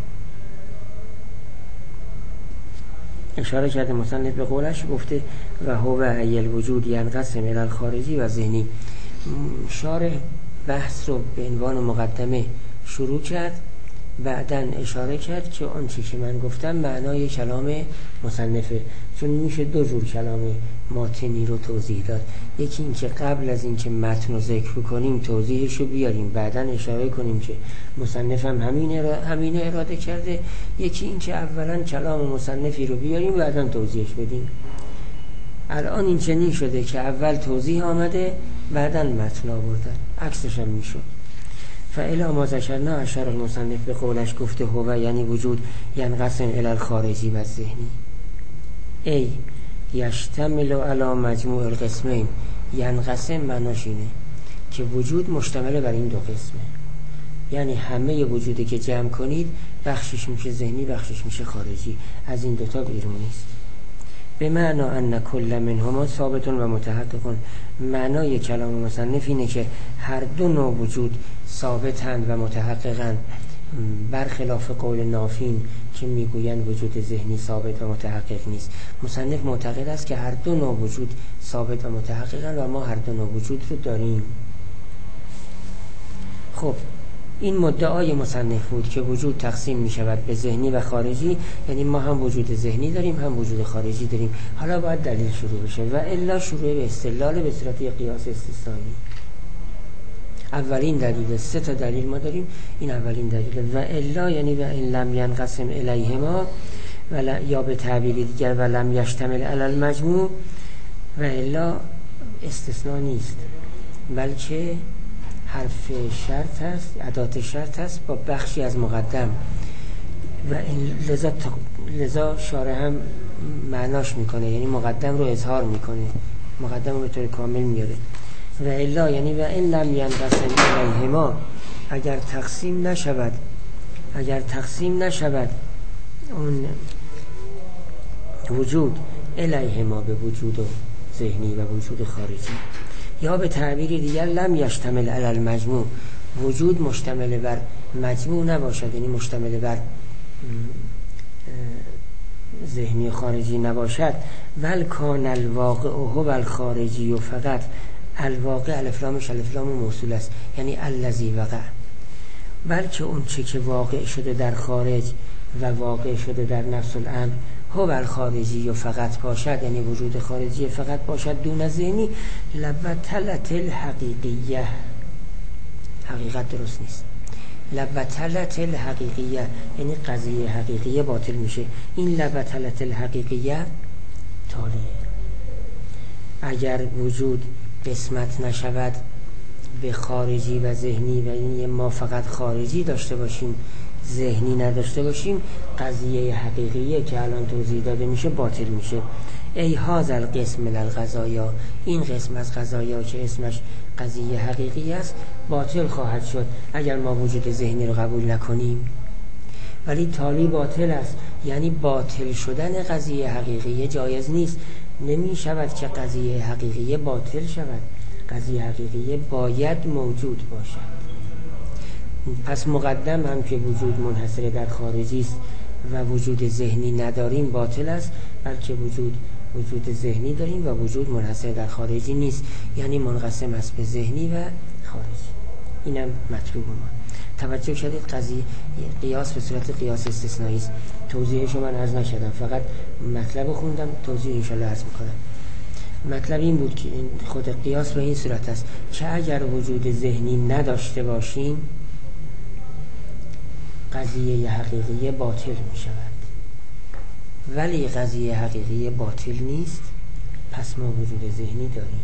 اشاره کرده. مصنف به قولش گفته و هو ای الوجود ینقسم الی الخارجی و ذهنی. شارح بحث رو به عنوان مقدمه شروع کرد، بعدن اشاره کرد که اون چی که من گفتم معنای کلام مصنفه، چون میشه دو جور کلام ماتنی رو توضیح داد. یکی این که قبل از این که متن رو ذکر کنیم توضیحش رو بیاریم، بعدن اشاره کنیم که مصنف هم همین اراده کرده. یکی این که اولا کلام مصنفی رو بیاریم بعدن توضیحش بدیم. الان این چنین شده که اول توضیح آمده بعدن متن آوردن، عکسش هم میشد. فإلی ما ذکرنا اشار المصنف به قولش گفته هو یعنی وجود ینقسم الی الخارجی و ذهنی. ای یشتمل علی مجموع القسمین. ینقسم معناش اینه که وجود مشتمل بر این دو قسمه، یعنی همه وجودی که جمع کنید بخشش میشه ذهنی، بخشش میشه خارجی، از این دوتا بیرون نیست. به معنا ان کل منهما ثابت و متحقق. معنای کلام مصنف اینه که هر دو نوع وجود ثابتند و متحققند، برخلاف قول نافین که میگویند وجود ذهنی ثابت و متحقق نیست. مصنف معتقد است که هر دو نوع وجود ثابت و متحققند و ما هر دو نوع وجود رو داریم. خب این مدعای مصنف بود که وجود تقسیم می شود به ذهنی و خارجی، یعنی ما هم وجود ذهنی داریم هم وجود خارجی داریم. حالا باید دلیل شروع بشه و الا شروع به استدلال به صورت قیاس استثنایی. اولین دلیل، 3 تا دلیل ما داریم، این اولین دلیل. و الا یعنی و ان لم ینقسم الیهما یا به تعبیر دیگر و لم یشتمل علی المجموع. و الا استثناء نیست بلکه حرف شرط است، ادات شرط است با بخشی از مقدم و لذا شارح هم معناش میکنه، یعنی مقدم رو اظهار میکنه، مقدم رو به طور کامل میاره. و الا یعنی و ان لم ینقسم الیهما، اگر تقسیم نشود اون وجود الیهما به وجود ذهنی و وجود خارجی، یا به تعبیر دیگر لم یشتمل علی المجموع، وجود مشتمل بر مجموع نباشد، یعنی مشتمل بر ذهنی و خارجی نباشد. ول کان الواقع هو الخارجی و فقط. الواقع الف لامش الف لام موصول است، یعنی الذی وقع. بلکه اون چه که واقع شده در خارج و واقع شده در نفس الامر هو الخارجی و فقط باشد، یعنی وجود خارجی فقط باشد دون ذهنی. لبطلت الحقیقیه، حقیقت درست نیست. لبطلت الحقیقیه یعنی قضیه حقیقیه باطل میشه. این لبطلت الحقیقیه تالیه. اگر وجود قسمت نشود به خارجی و ذهنی و یعنی ما فقط خارجی داشته باشیم ذهنی نداشته باشیم، قضیه حقیقیه که الان توضیح داده میشه باطل میشه. ای هذا القسم من القضایا، این قسم از قضایا که اسمش قضیه حقیقی است باطل خواهد شد اگر ما وجود ذهنی رو قبول نکنیم. ولی تالی باطل است، یعنی باطل شدن قضیه حقیقیه جایز نیست. نمی شود که قضیه حقیقیه باطل شود. قضیه حقیقیه باید موجود باشد. پس مقدم هم که وجود منحصر در خارجی است و وجود ذهنی نداریم باطل است، بلکه وجود ذهنی داریم و وجود منحصر در خارجی نیست، یعنی منقسم است به ذهنی و خارجی. اینم مطلوب ما. توجه شدید؟ قضیه قیاس به صورت قیاس استثنایی است. توضیحش من عرض نکردم، فقط مطلب خوندم، توضیح ان شاءالله عرض میکنم. مطلب این بود که خود قیاس به این صورت است که اگر وجود ذهنی نداشته باشیم قضیه حقیقیه باطل می شود. ولی قضیه حقیقیه باطل نیست، پس ما وجود ذهنی داریم.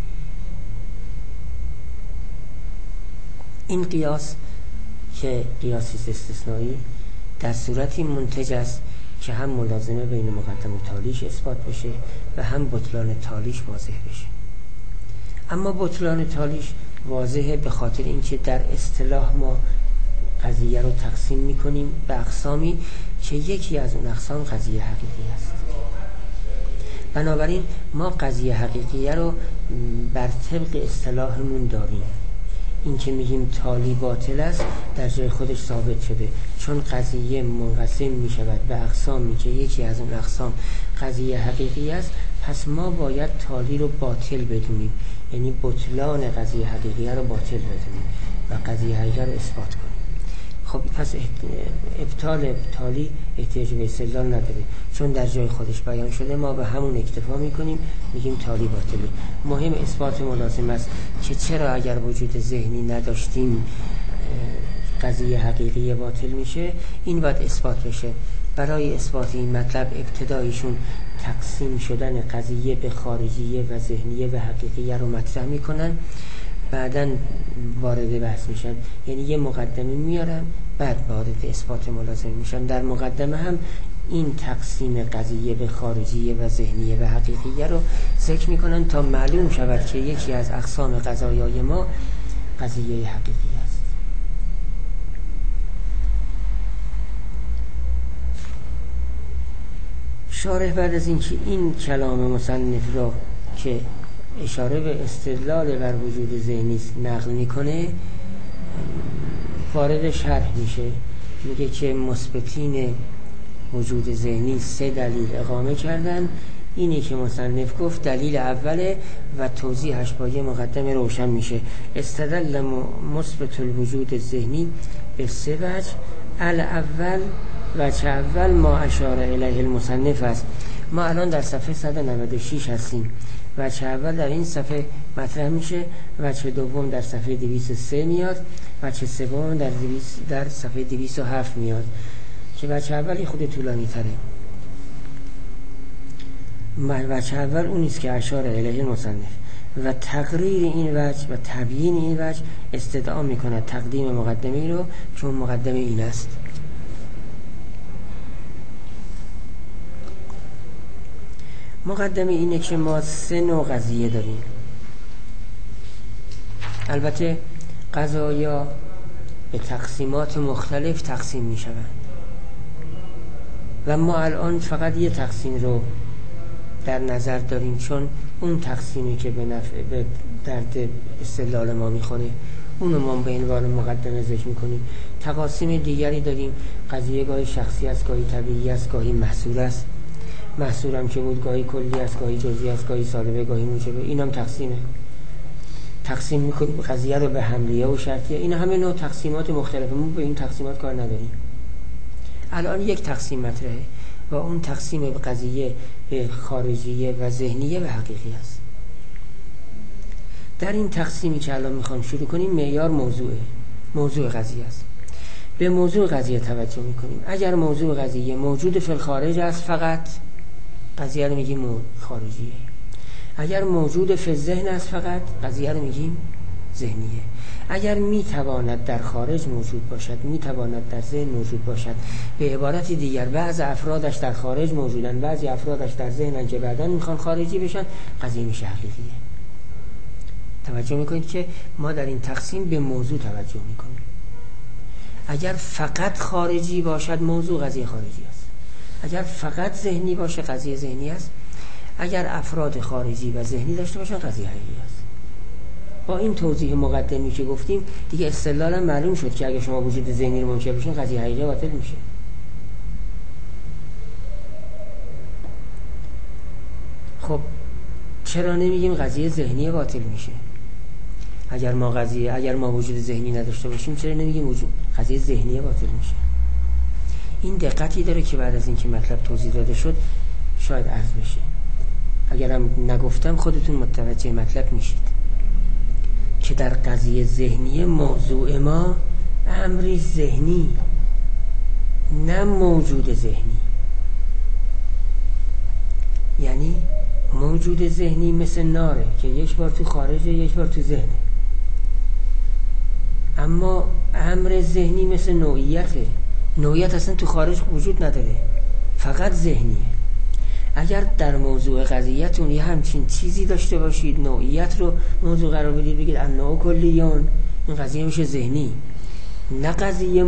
این قیاس که قیاسی استثنایی در صورتی منتج است که هم ملازمه بین مقدم و تالیش اثبات بشه و هم بطلان تالیش واضح بشه. اما بطلان تالیش واضحه به خاطر اینکه در اصطلاح ما قضیه رو تقسیم میکنیم به اقسامی که یکی از اون اقسام قضیه حقیقی است. بنابراین ما قضیه حقیقیه رو بر طبق اصطلاحمون داریم. این که میگیم تالی باطل است در جای خودش ثابت شده، چون قضیه منقسم میشود به اقسامی که یکی از اون اقسام قضیه حقیقی است، پس ما باید تالی رو باطل بدونیم، یعنی بطلان قضیه حقیقیه رو باطل بدونیم و قضیه حقیقی رو اثبات کنیم. خب پس ابطال تالی احتیاج به استدلال نداره، چون در جای خودش بیان شده، ما به همون اکتفا میکنیم، میگیم تالی باطله. مهم اثبات ملازم است که چرا اگر وجود ذهنی نداشتیم قضیه حقیقی باطل میشه. این باید اثبات بشه. برای اثبات این مطلب ابتدایشون تقسیم شدن قضیه به خارجیه و ذهنیه و حقیقیه رو مطرح میکنن، بعداً وارد بحث میشن، یعنی یه مقدمه میارن بعد وارد اثبات ملازم میشن. در مقدمه هم این تقسیم قضیه به خارجیه و ذهنیه و حقیقیه رو ذکر میکنن تا معلوم شود که یکی از اقسام قضایای ما قضیه حقیقی است. شارح بعد از اینکه این کلام مصنف را که اشاره به استدلال بر وجود ذهنی نقل میکنه وارد شرح میشه. میگه که مثبتین وجود ذهنی 3 دلیل اقامه کردن. اینی که مصنف گفت دلیل اوله و توضیحش با یه مقدمه روشن میشه. استدل مثبت الوجود ذهنی به 3 وجه. الاول وجه اول ما اشاره الیه المصنف است. ما الان در صفحه 196 هستیم. وجه اول در این صفحه مطرح میشه، وجه دوم در صفحه 203 میاد، وجه سوم در صفحه 207 میاد که وجه اولی خود طولانی تره. وجه اول اونیست که اشاره الیه المصنف و تقریر این وجه و تبیین این وجه استدعا میکنه تقدیم مقدمه رو، چون مقدمه این است. مقدمه اینه که ما 3 نوع قضیه داریم. البته قضایا به تقسیمات مختلف تقسیم می شوند و ما الان فقط یه تقسیم رو در نظر داریم، چون اون تقسیمی که به درد استدلال ما میخوره اونو ما به عنوان مقدمه ذکر میکنیم. تقاسیم دیگری داریم. قضیه گاهی شخصی است، گاهی طبیعی است، گاهی محصور است. محصور هم که بود گاهی کلی است، گاهی جزئی است، گاهی سالبه، گاهی موجبه. اینم تقسیمه. تقسیم میکنیم قضیه رو به حملیه و شرطیه. این همه نوع تقسیمات مختلفه، ما به این تقسیمات کار نداریم. الان یک تقسیم مطرحه و اون تقسیم به قضیه به خارجیه و ذهنیه و حقیقی است. در این تقسیمی که الان میخوام شروع کنیم معیار موضوع قضیه است. به موضوع قضیه توجه میکنیم. اگر موضوع قضیه موجود فی الخارج است فقط، قضیه رو میگیم خارجیه. اگر موجود فی الذهن است فقط، قضیه رو میگیم ذهنیه. اگر میتواند در خارج موجود باشد، میتواند در ذهن موجود باشد، به عبارت دیگر بعض افرادش در خارج موجودن، بعضی افرادش در ذهنن که بعداً میخوان خارجی بشن، قضیه میشه حقیقیه. توجه میکنید که ما در این تقسیم به موضوع توجه میکنیم. اگر فقط خارجی باشد موضوع قضیه خارجی است. اگر فقط ذهنی باشه قضیه ذهنی است. اگر افراد خارجی و ذهنی داشته باشن قضیه حقیقی است. با این توضیح مقدمی که گفتیم دیگه استدلالا معلوم شد که اگه شما وجود ذهنی رو منکر بشین قضیه حقیقی باطل میشه. خب چرا نمیگیم قضیه ذهنی باطل میشه؟ اگر ما وجود ذهنی نداشته باشیم چرا نمیگیم وجود قضیه ذهنی باطل میشه؟ این دقتی داره که بعد از اینکه مطلب توضیح داده شد شاید عرض بشه. اگرم نگفتم خودتون متوجه مطلب میشید که در قضیه ذهنی موضوع ما امری ذهنی، نه موجود ذهنی. یعنی موجود ذهنی مثل ناره که یک بار تو خارجه یک بار تو ذهنه، اما امر ذهنی مثل نوعیته. نوعیت اصلا تو خارج وجود نداره، فقط ذهنیه. اگر در موضوع قضیه‌تون یه همچین چیزی داشته باشید، نوعیت رو موضوع قرار بدید، بگید النوع کلیون، این قضیه میشه ذهنی. نه قضیه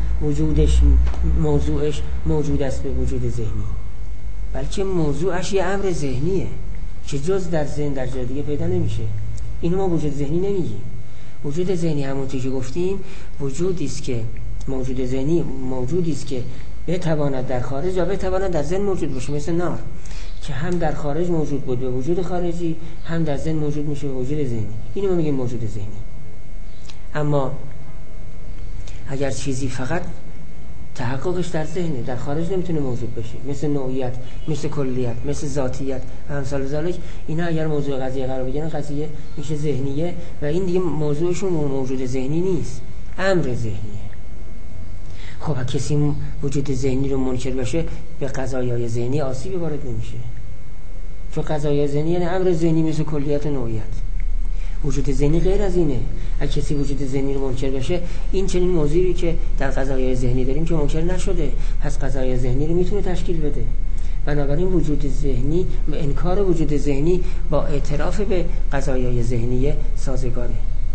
موضوعش موجود است به وجود ذهنی، بلکه موضوعش یه امر ذهنیه که جز در ذهن در جای دیگه پیدا نمیشه. اینو ما وجود ذهنی نمیگیم. وجود ذهنی همونطور که گفتیم وجودی است که موجود ذهنی موجودی است که بتواند در خارج یا بتواند در ذهن موجود باشه، مثل نار که هم در خارج موجود بود به وجود خارجی، هم در ذهن موجود میشه به وجود ذهنی. اینو ما میگیم موجود ذهنی. اما اگر چیزی فقط تحققش در ذهنه، در خارج نمیتونه موجود بشه، مثل نوعیت، مثل کلیت، مثل ذاتیت و امثال ذالک، اینا اگر موضوع قضیه قرار بگیرن قضیه میشه ذهنیه و این دیگه موضوعشون موجود ذهنی نیست، امر ذهنیه. خب کسی وجود ذهنی رو منکر بشه به قضایای ذهنی آسیبی وارد نمیشه، چون قضایای ذهنی یعنی امر ذهنی مثل کلیت و نوعیت. وجود ذهنی غیر از اینه. اگه کسی وجود ذهنی رو منکر بشه، این چنین موضوعی که در قضایای ذهنی داریم که منکر نشده، پس قضایای ذهنی رو میتونه تشکیل بده. بنابراین وجود ذهنی، انکار وجود ذهنی با اعتراف به قضایای ذهنی سازگاره.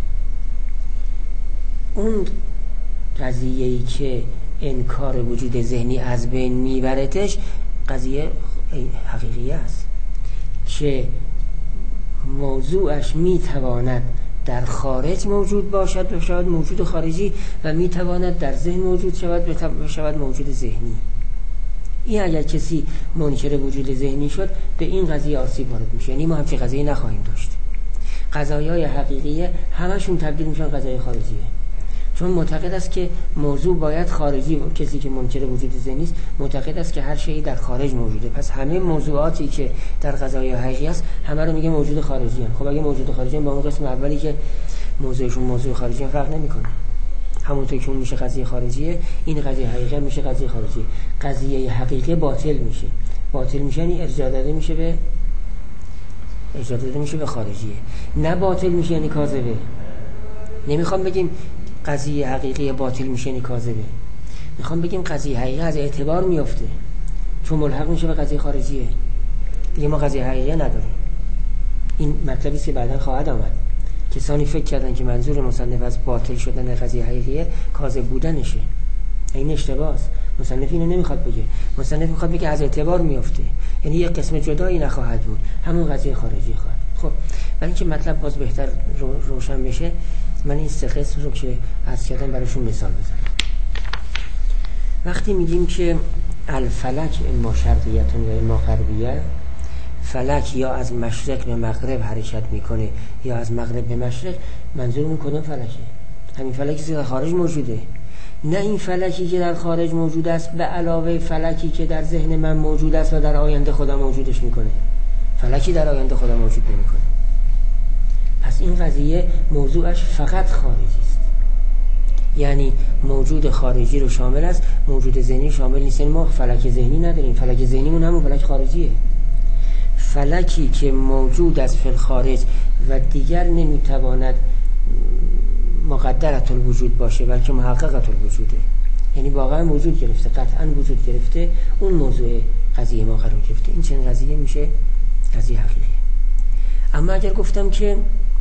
اون قضیه‌ای که انکار وجود ذهنی از بین میبرتش قضیه حقیقی است که موضوعش میتواند در خارج موجود باشد و شاید موجود خارجی و میتواند در ذهن موجود شود موجود ذهنی. این اگر کسی منکر وجود ذهنی شد به این قضیه آسیب وارد میشه، یعنی ما همچین قضیه نخواهیم داشت. قضایای حقیقیه همشون تبدیل میشن قضای خارجیه، چون معتقد است که موضوع باید خارجی کسی که منکر وجود ذهنی است معتقد است که هر شیء در خارج موجوده، پس همه موضوعاتی که در قضایای حقیقی است همه رو میگه موجود خارجی هست. خب اگه موجود خارجی با اون قسم اولی که موضوعشون موضوع خارجی فرق نمیکنه، همونطور که اون میشه قضیه خارجیه، این قضیه حقیقی میشه قضیه خارجی. قضیه حقیقی باطل میشه یعنی ارجاع داده میشه به خارجیه، نه باطل میشه یعنی کاذبه. نمیخوام بگیم قضیه حقیقی باطل میشه یعنی کاذبه، میخوام بگیم قضیه حقیقی از اعتبار میفته چون ملحق میشه به قضیه خارجیه. دیگه ما قضیه حقیقی نداریم. این مطلبی است که بعداً خواهد آمد. کسانی فکر کردن که منظور مصنف از باطل شدن قضیه حقیقیه کاذب بودنشه. این اشتباهه. مصنف اینو نمیخواد بگه. مصنف میخواد بگه از اعتبار میفته، یعنی یک قسم جدایی نخواهد بود، همون قضیه خارجی خواهد. خب برای اینکه مطلب باز بهتر روشن بشه، من این سه قسم رو که عرض کردم براشون مثال بزنم. وقتی میگیم که الفلک اما شرقیتون و اما غربیه، فلک یا از مشرق به مغرب حرکت میکنه یا از مغرب به مشرق، منظورمون کدوم فلکه؟ همین فلکی که در خارج موجوده، نه این فلکی که در خارج موجود است به علاوه فلکی که در ذهن من موجود است و در آینده خدا موجودش میکنه. فلکی در آینده خدا موجود نمیکنه. پس پس این قضیه موضوعش فقط خارجی است، یعنی موجود خارجی رو شامل است، موجود ذهنی شامل نیست. ما فلک ذهنی نداریم، فلک ذهنیمون همون فلک خارجیه، فلکی که موجود از فی الخارج و دیگر نمیتواند مقدرة الوجود باشه بلکه محققة الوجوده، یعنی واقعا وجود گرفته، قطعا وجود گرفته، اون موضوع قضیه ما قرار گرفته. این چنین قضیه میشه قضیه حقیقیه. اما اگر گفتم که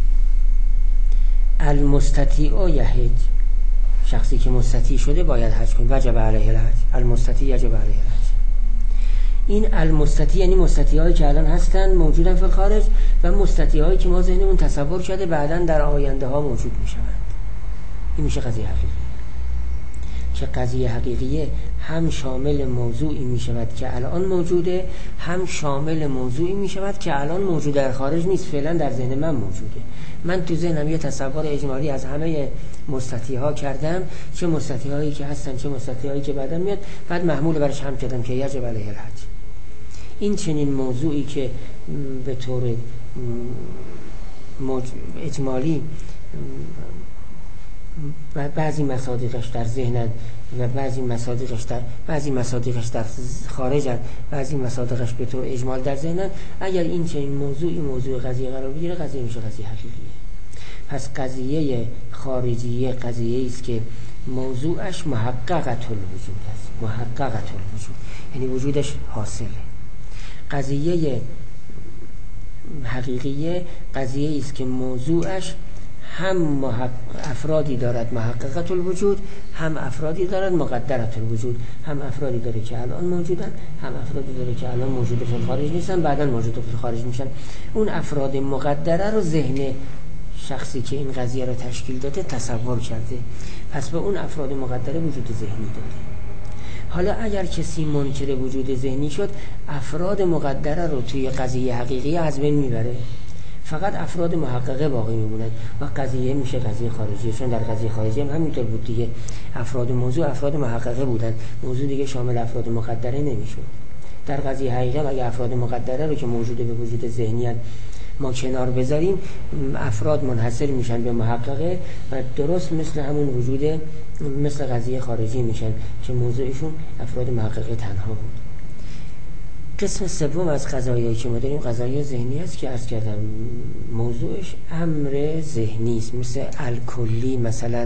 المستطیع یحج، شخصی که مستطیع شده باید حج کنه، وجب علیه الحج، المستطیع یجب علیه الحج. این المستطیع یعنی مستطیع‌هایی که الان هستن موجودن فی الخارج و مستطیع‌هایی که ما ذهنمون تصور کرده بعداً در آینده ها موجود میشوند. این میشه قضیه حقیقیه. که قضیه حقیقیه هم شامل موضوعی میشود که الان موجوده، هم شامل موضوعی میشود که الان موجود در خارج نیست، فعلا در ذهن من موجوده. من تو ذهنم یه تصور اجمالی از همه مستطیع‌ها کردم، چه مستطیع‌هایی که هستن چه مستطیع‌هایی که بعداً میاد، بعد محمول برش هم کردم که یجب علیه الحج. این چنین موضوعی که به طور اجمالی و بعضی مصادیقش در ذهنن و بعضی مصادیقش در خارجن، بعضی مصادیقش به طور اجمال در ذهنن، اگر این چنین موضوع قضیه قرار بگیره، قضیه میشه قضیه حقیقیه. پس قضیه خارجیه قضیه است که موضوعش محققة الوجود است، محققة الوجود یعنی وجودش حاصله. قضیه حقیقیه قضیه است که موضوعش هم افرادی دارد محققة الوجود، هم افرادی دارد مقدرة الوجود، هم افرادی داره که الان موجودن، هم افرادی داره که الان موجود فی الخارج نیستن، بعداً موجود فی الخارج میشن. اون افراد مقدره رو ذهن شخصی که این قضیه رو تشکیل داده تصور کرده، پس به اون افراد مقدره وجود ذهنی داده. حالا اگر کسی منکر وجود ذهنی شد، افراد مقدره رو توی قضیه حقیقی از بین میبره، فقط افراد محققه باقی میمونن و قضیه میشه قضیه خارجی. چون در قضیه خارجی هم همینطور بود دیگه، افراد موضوع افراد محققه بودن، موضوع دیگه شامل افراد مقدره نمیشد. در قضیه حقیقی هم اگه افراد مقدره رو که موجوده به وجود ذهنی ما کنار بذاریم، افراد منحصر میشن به محققه و درست مثل همون وجود مثل قضیه خارجی میشن که موضوعشون افراد محققه تنها بود. قسم سوم از قضایایی که ما داریم قضایی ذهنی است که عرض کردم موضوعش امر ذهنی است، مثل الکلی، مثلا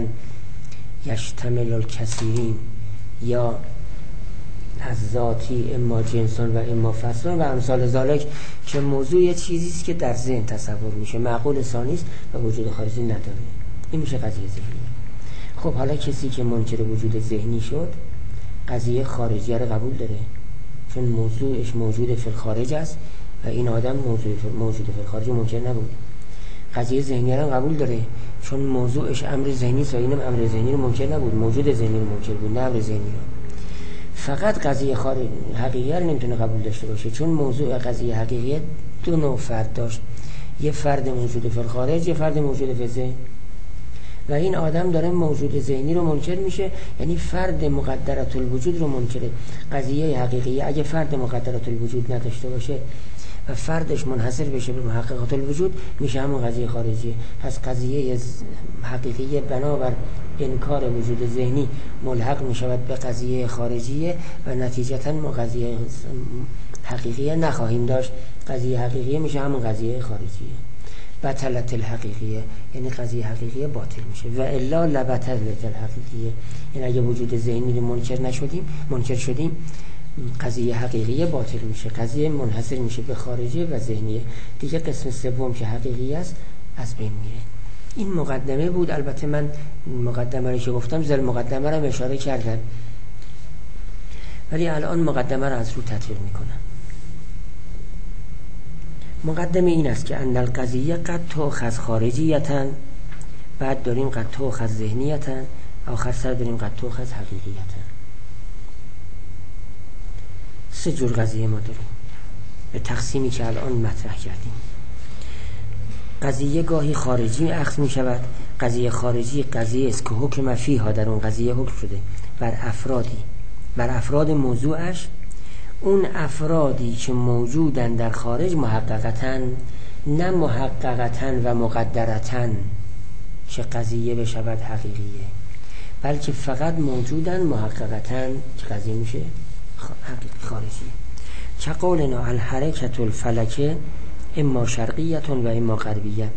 یشتمل الکثیرین، یا از ذاتی، اما جنسان و اما فصلان و امثال ذالک، که موضوع یه چیزی است که در ذهن تصور میشه، معقول ثانی است و وجود خارجی نداره. این میشه قضیه ذهنی. خب حالا کسی که منکر وجود ذهنی شد، قضیه خارجی رو قبول داره چون موضوعش موجود فی الخارج است و این آدم موجود فی الخارج منکر نبود. قضیه ذهنی رو قبول داره چون موضوعش امر ذهنی است و اینم امر ذهنی رو منکر نبود، موجود ذهنی رو منکر بود، نه امر ذهنی رو. فقط قضیه حقیقی رو نمیتونه قبول داشته باشه چون موضوع قضیه حقیقی دو نوع فرد داشت، یه فرد موجود فی الخارج، یه فرد موجود فی ذهن، و این آدم داره موجود ذهنی رو منکر میشه، یعنی فرد مقدرة الوجود رو منکره. قضیه حقیقی اگه فرد مقدرة الوجود نداشته باشه و فردش منحصر بشه به محققة الوجود، میشه همون قضیه خارجیه. پس قضیه حقیقی بنابر انکار وجود ذهنی ملحق میشود به قضیه خارجیه و نتیجتا ما قضیه حقیقیه نخواهیم داشت، قضیه حقیقیه میشه همون قضیه خارجیه. بطلت الحقیقیه یعنی قضیه حقیقیه باطل میشه، و الا لبطلت الحقیقیه یعنی اگه وجود ذهنی رو منکر شدیم قضیه حقیقیه باطل میشه، قضیه منحصر میشه به خارجی و ذهنیه دیگه. قسم سوم که حقیقی است از بین میره. این مقدمه بود. البته من مقدمه رو که گفتم زل مقدمه رو اشاره کردم، ولی الان مقدمه رو از رو تطبیق میکنم. مقدمه این است که ان القضیه قد تؤخذ خارجیتا، بعد داریم قد تؤخذ ذهنیتا، آخر سر داریم قد تؤخذ حقیقیتا. سه جور قضیه ما داریم به تقسیمی که الان مطرح کردیم. قضیه گاهی خارجی اخذ می شود. قضیه خارجی قضیه است که حکم فیها در اون قضیه حکم شده بر افراد موضوعش، اون افرادی که موجودن در خارج محققتاً نه محققتاً و مقدرتاً که قضیه بشود حقیقیه، بلکه فقط موجودن محققتاً که قضیه میشه حقیقی خارجیه. که قولنا الحرکت الفلکه اما شرقیت و اما غربیه،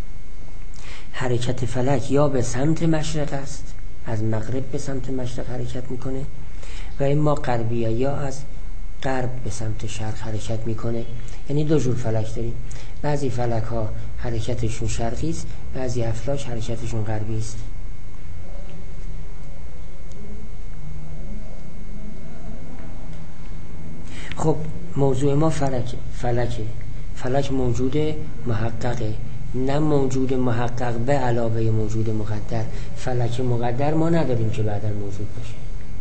حرکت فلک یا به سمت مشرق است، از مغرب به سمت مشرق حرکت میکنه، و اما غربیه یا از غرب به سمت شرق حرکت میکنه. یعنی دو جور فلک داریم، بعضی فلک ها حرکتشون شرقی است، بعضی افلاک حرکتشون غربی است. خب موضوع ما فلک موجود محققه، نه موجود محقق به علاوه موجود مقدر. فلک مقدر ما نداریم که بعدا موجود باشه.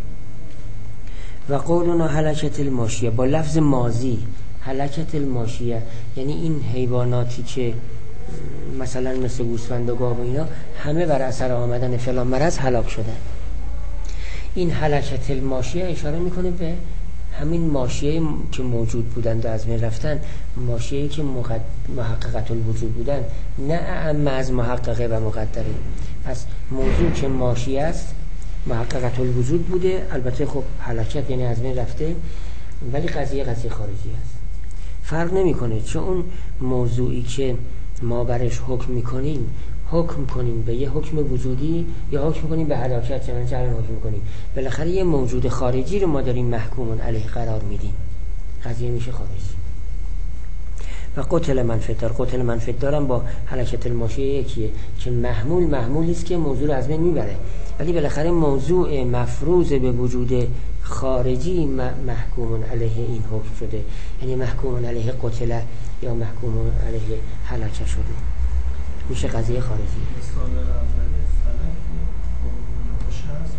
و قولنا حلکت الماشیه با لفظ ماضی، حلکت الماشیه یعنی این حیواناتی که مثلا مثل گوسفند و گاو و اینا همه بر اثر آمدن فلان مرض هلاک شدن. این حلکت الماشیه اشاره میکنه به همین ماشیه که موجود بودند و از بین رفتن، ماشیه‌ای که محققت الوجود بودند، نه اعم از محققه و مقدره. پس موضوع که ماشیه است محققت الوجود بوده، البته خب حلکت یعنی از بین رفته، ولی قضیه خارجی است. فرق نمیکنه، چون اون موضوعی که ما برش حکم کنیم به یه حکم وجودی یا حکم کنیم به حلاکت، چنانچه الان حکم کنیم، بالاخره یه موجود خارجی رو ما داریم محکومون علیه قرار میدیم، قضیه میشه خارجی. و قتل من فی الدار هم با حرکت الماشیه یکیه، که محمولی است که موضوع رو از بین میبره، ولی بالاخره موضوع مفروض به وجود خارجی محکومون علیه این حکم شده، یعنی محکومون علیه قتل یا محکومون علیه حلاکه شده، میشه قضیه خارجی. مثال اولی فلک باشه هست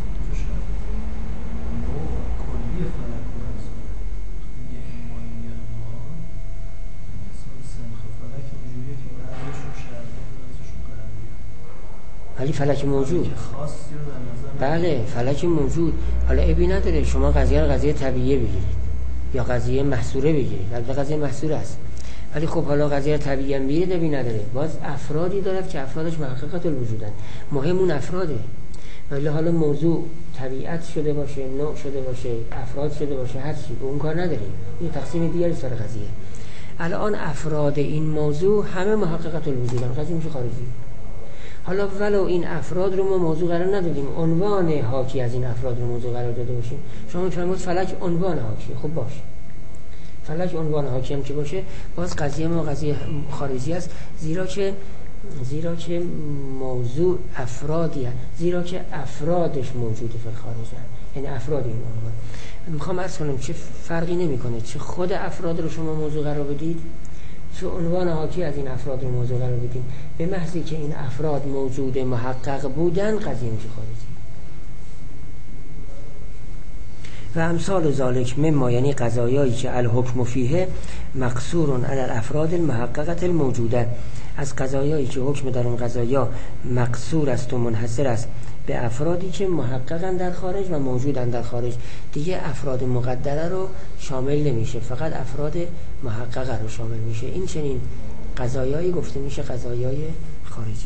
نوع کلی فلک رو از یه ایمانی ما مثال سنخ فلک اینجوریه که بعضیشون شرقی بعضیشون غربی، ولی فلک موجود خاصی رو در نظر بله فلک موجود. حالا عیبی نداره شما قضیه طبیعیه بگیرید یا قضیه محصوره بگیرید، البته قضیه محصوره است، ولی خب حالا قضیه طبیعی هم بگیرید عیبی نداره. باز افرادی دارد که افرادش محققت الوجودن، مهم اون افراده. ولی حالا موضوع طبیعت شده باشه، نوع شده باشه، افراد شده باشه، هر چی، به اون کار نداریم، این تقسیم دیگری سر قضیه. الان افراد این موضوع همه محققت الوجودن، قضیه میشه خارجی. حالا ولو این افراد رو ما موضوع قرار ندادیم، عنوان حاکی از این افراد رو موضوع قرار داده باشیم، شما میفرمایید فلک عنوان حاکی، خب باشه، فلک عنوان حاکی هم که باشه، باز قضیه ما قضیه خارجی است، زیرا که موضوع افرادی است، زیرا که افرادش موجود فی الخارج هست، یعنی افراد این عنوان. میخوام عرض کنم چه فرقی نمیکنه چه خود افراد رو شما موضوع قرار بدید، چه عنوان حاکی از این افراد رو موضوع قرار بدید، به محضی که این افراد موجود محقق بودن قضیه میشه خارجی. و امثال ذالک مما یعنی قضایایی که الحکم فیه مقصور علی الافراد المحققه الموجوده، از قضایایی که حکم در اون قضایا مقصور است و منحصر است به افرادی که محققن در خارج و موجودن در خارج، دیگه افراد مقدره رو شامل نمیشه، فقط افراد محققه رو شامل میشه. این چنین قضایایی گفته میشه قضایای خارجی.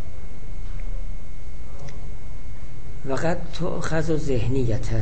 وقد تؤخذ ذهنیتاً،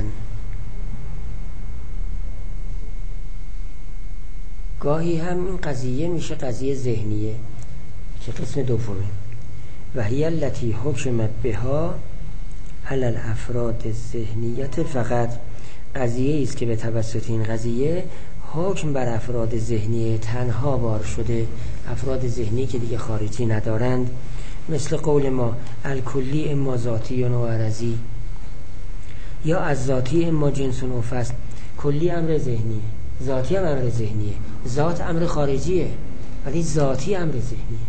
گاهی هم این قضیه میشه قضیه ذهنیه که قسم دومه. و هی التی حکم بها علی الافراد الذهنیت، فقط قضیه است که به توسط این قضیه حکم بر افراد ذهنی تنها بار شده، افراد ذهنی که دیگه خارجی ندارند. مثل قول ما الکلی اما ذاتی و عرضی، یا از ذاتی اما جنس و فصل. کلی امر ذهنیه، ذاتی هم امر ذهنیه، ذات امر خارجیه ولی ذاتی امر ذهنیه.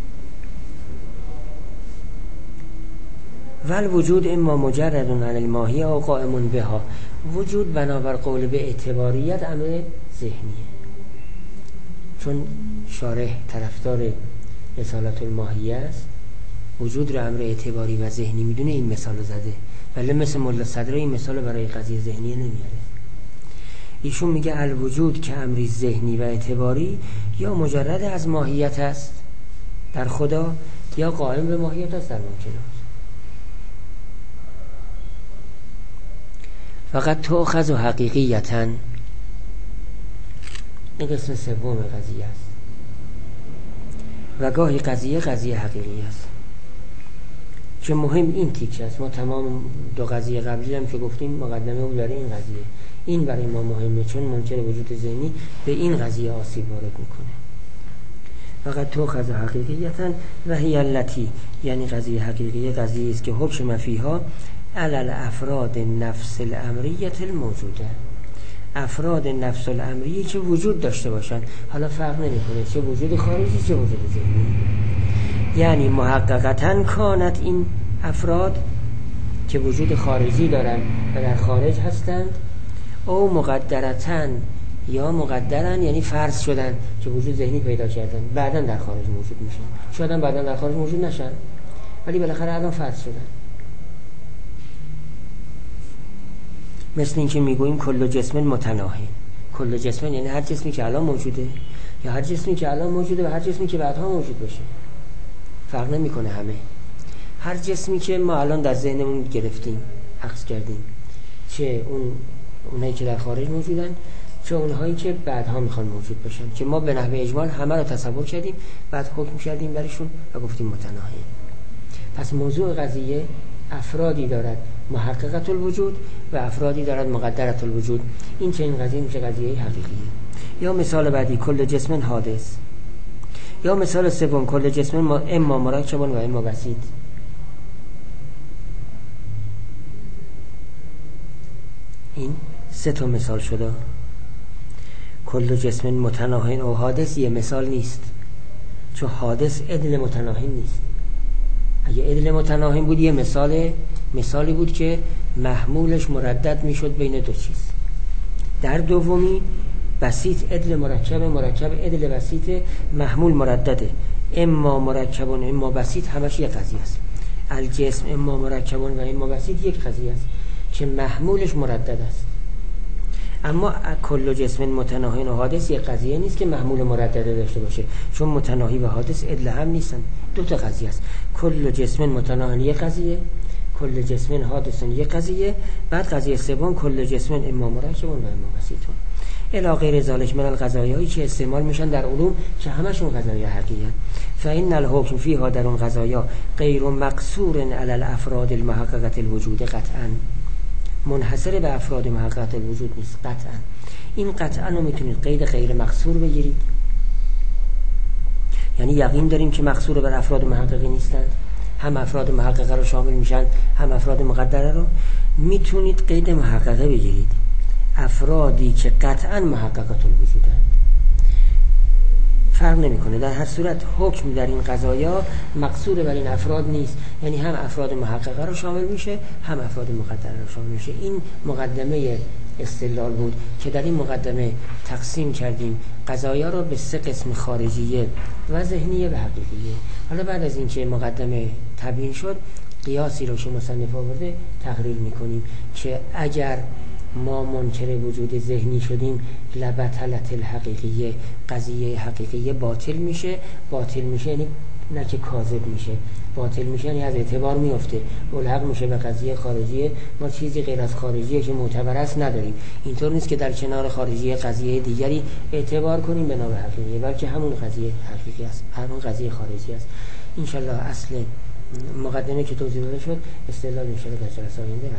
ول وجود اما مجرد عن الماهیه و قائم بها، وجود بنابر قول به اعتباریت امر ذهنیه، چون شارح طرفدار رسالت الماهیه است، وجود رو امر اعتباری و ذهنی میدونه، این مثال رو زده، ولی مثل ملا صدر این مثال برای قضیه ذهنیه نمیاره. ایشون میگه الوجود که امری ذهنی و اعتباری یا مجرد از ماهیت است در خدا یا قائم به ماهیت است در ممکنات. فقط تؤخذ و حقیقیتاً، این قسم سوم قضیه است، و گاهی قضیه حقیقی است که مهم این تیکه است. ما تمام دو قضیه قبلی هم که گفتیم مقدمه بود برای این قضیه، این برای ما مهمه چون منکر وجود ذهنی به این قضیه آسیب وارد میکنه. فقط تؤخذ حقیقیتاً و هی التی، یعنی قضیه حقیقیه قضیه است که حکم فیها علی الافراد نفس الامریه الموجوده، افراد نفس الامریه که وجود داشته باشن، حالا فرق نمیکنه چه وجود خارجی چه وجود ذهنی، یعنی محققتاً کانت این افراد که وجود خارجی دارن و در خارج هستند، او مقدرتاً یا مقدرن یعنی فرض شدن که وجود ذهنی پیدا کردن بعداً در خارج موجود میشن، شاید هم بعداً در خارج موجود نشن ولی بالاخره الان فرض شدن. مثل این که میگوییم کل جسم متناهی، کل جسم یعنی هر جسمی که الان موجوده یا هر جسمی که الان موجوده و هر جسمی که بعدها موجود بشه، فرق نمیکنه همه. هر جسمی که ما الان در ذهنمون گرفتیم اخذ کردیم، چه اونایی که در خارج موجودن چه اونهایی که بعدها میخوان موجود بشن، که ما به نحو اجمال همه رو تصور کردیم بعد حکم کردیم برشون و گفتیم متناهی. پس موضوع قضیه افرادی دارد محققت الوجود و افرادی دارد مقدرت الوجود. این چه این قضیه میشه قضیه حقیقیه. یا مثال بعدی کل جسم حادث، یا مثال سوم کل جسم اما مرکب و اما بسیط. این سه تا مثال شده. کل جسم متناهی و حادث یه مثال نیست، چون حادث عدل متناهی نیست. اگه عدل متناهی بود یه مثالی بود که محمولش مردد میشد بین دو چیز. در دومی بسیط عدل مرکب عدل بسیط محمول مردده، اما مرکب و اما بسیط همش یک قضیه است. الجسم اما مرکب و اما بسیط یک قضیه است که محمولش مردد است. اما کل جسم متناهی و حادث یک قضیه نیست که محمول مردده داشته باشه، چون متناهی و حادث عدل هم نیستن، دو تا قضیه است. کل جسم متناهی یک قضیه، کل جسم حادث یک قضیه، بعد قضیه سوم کل جسم اما مرکب و اما بسیط الی غیر ذلک من القضایایی که استعمال میشن در علوم که همشون قضایا حقیقیه. فإن الحکم فیها در اون قضایا غیر مقصور علی الافراد المحققه الوجود، قطعا منحصر به افراد محققه الوجود نیست. قطعا این قطعا رو میتونید قید غیر مقصور بگیرید، یعنی یقین داریم که مقصور بر افراد محققه نیستند، هم افراد محققه رو شامل میشن هم افراد مقدره رو. میتونید قید محققه بگیرید، افرادی که قطعا محققات الوجودند. فرق نمیکنه، در هر صورت حکم در این قضایا مقصور بر این افراد نیست، یعنی هم افراد محققه رو شامل میشه هم افراد مقدره رو شامل میشه. این مقدمه استدلال بود که در این مقدمه تقسیم کردیم قضایا رو به سه قسم: خارجیه و ذهنیه و حقیقیه. حالا بعد از اینکه مقدمه تبیین شد قیاسی رو که مصنف آورده تقریر میکنیم که اگر ما منکر وجود ذهنی شدیم لبطلت الحقیقیه، قضیه حقیقیه باطل میشه یعنی نه که کاذب میشه، باطل میشه یعنی از اعتبار میفته، ملحق میشه به قضیه خارجیه. ما چیزی غیر از خارجیه که معتبر است نداریم. اینطور نیست که در کنار خارجیه قضیه دیگری اعتبار کنیم به نام حقیقیه، بلکه همون قضیه حقیقی است، همون قضیه خارجی است. ان شاء الله اصل مقدمه که توضیح داده شد استدلال ان شاء الله در جلسه آینده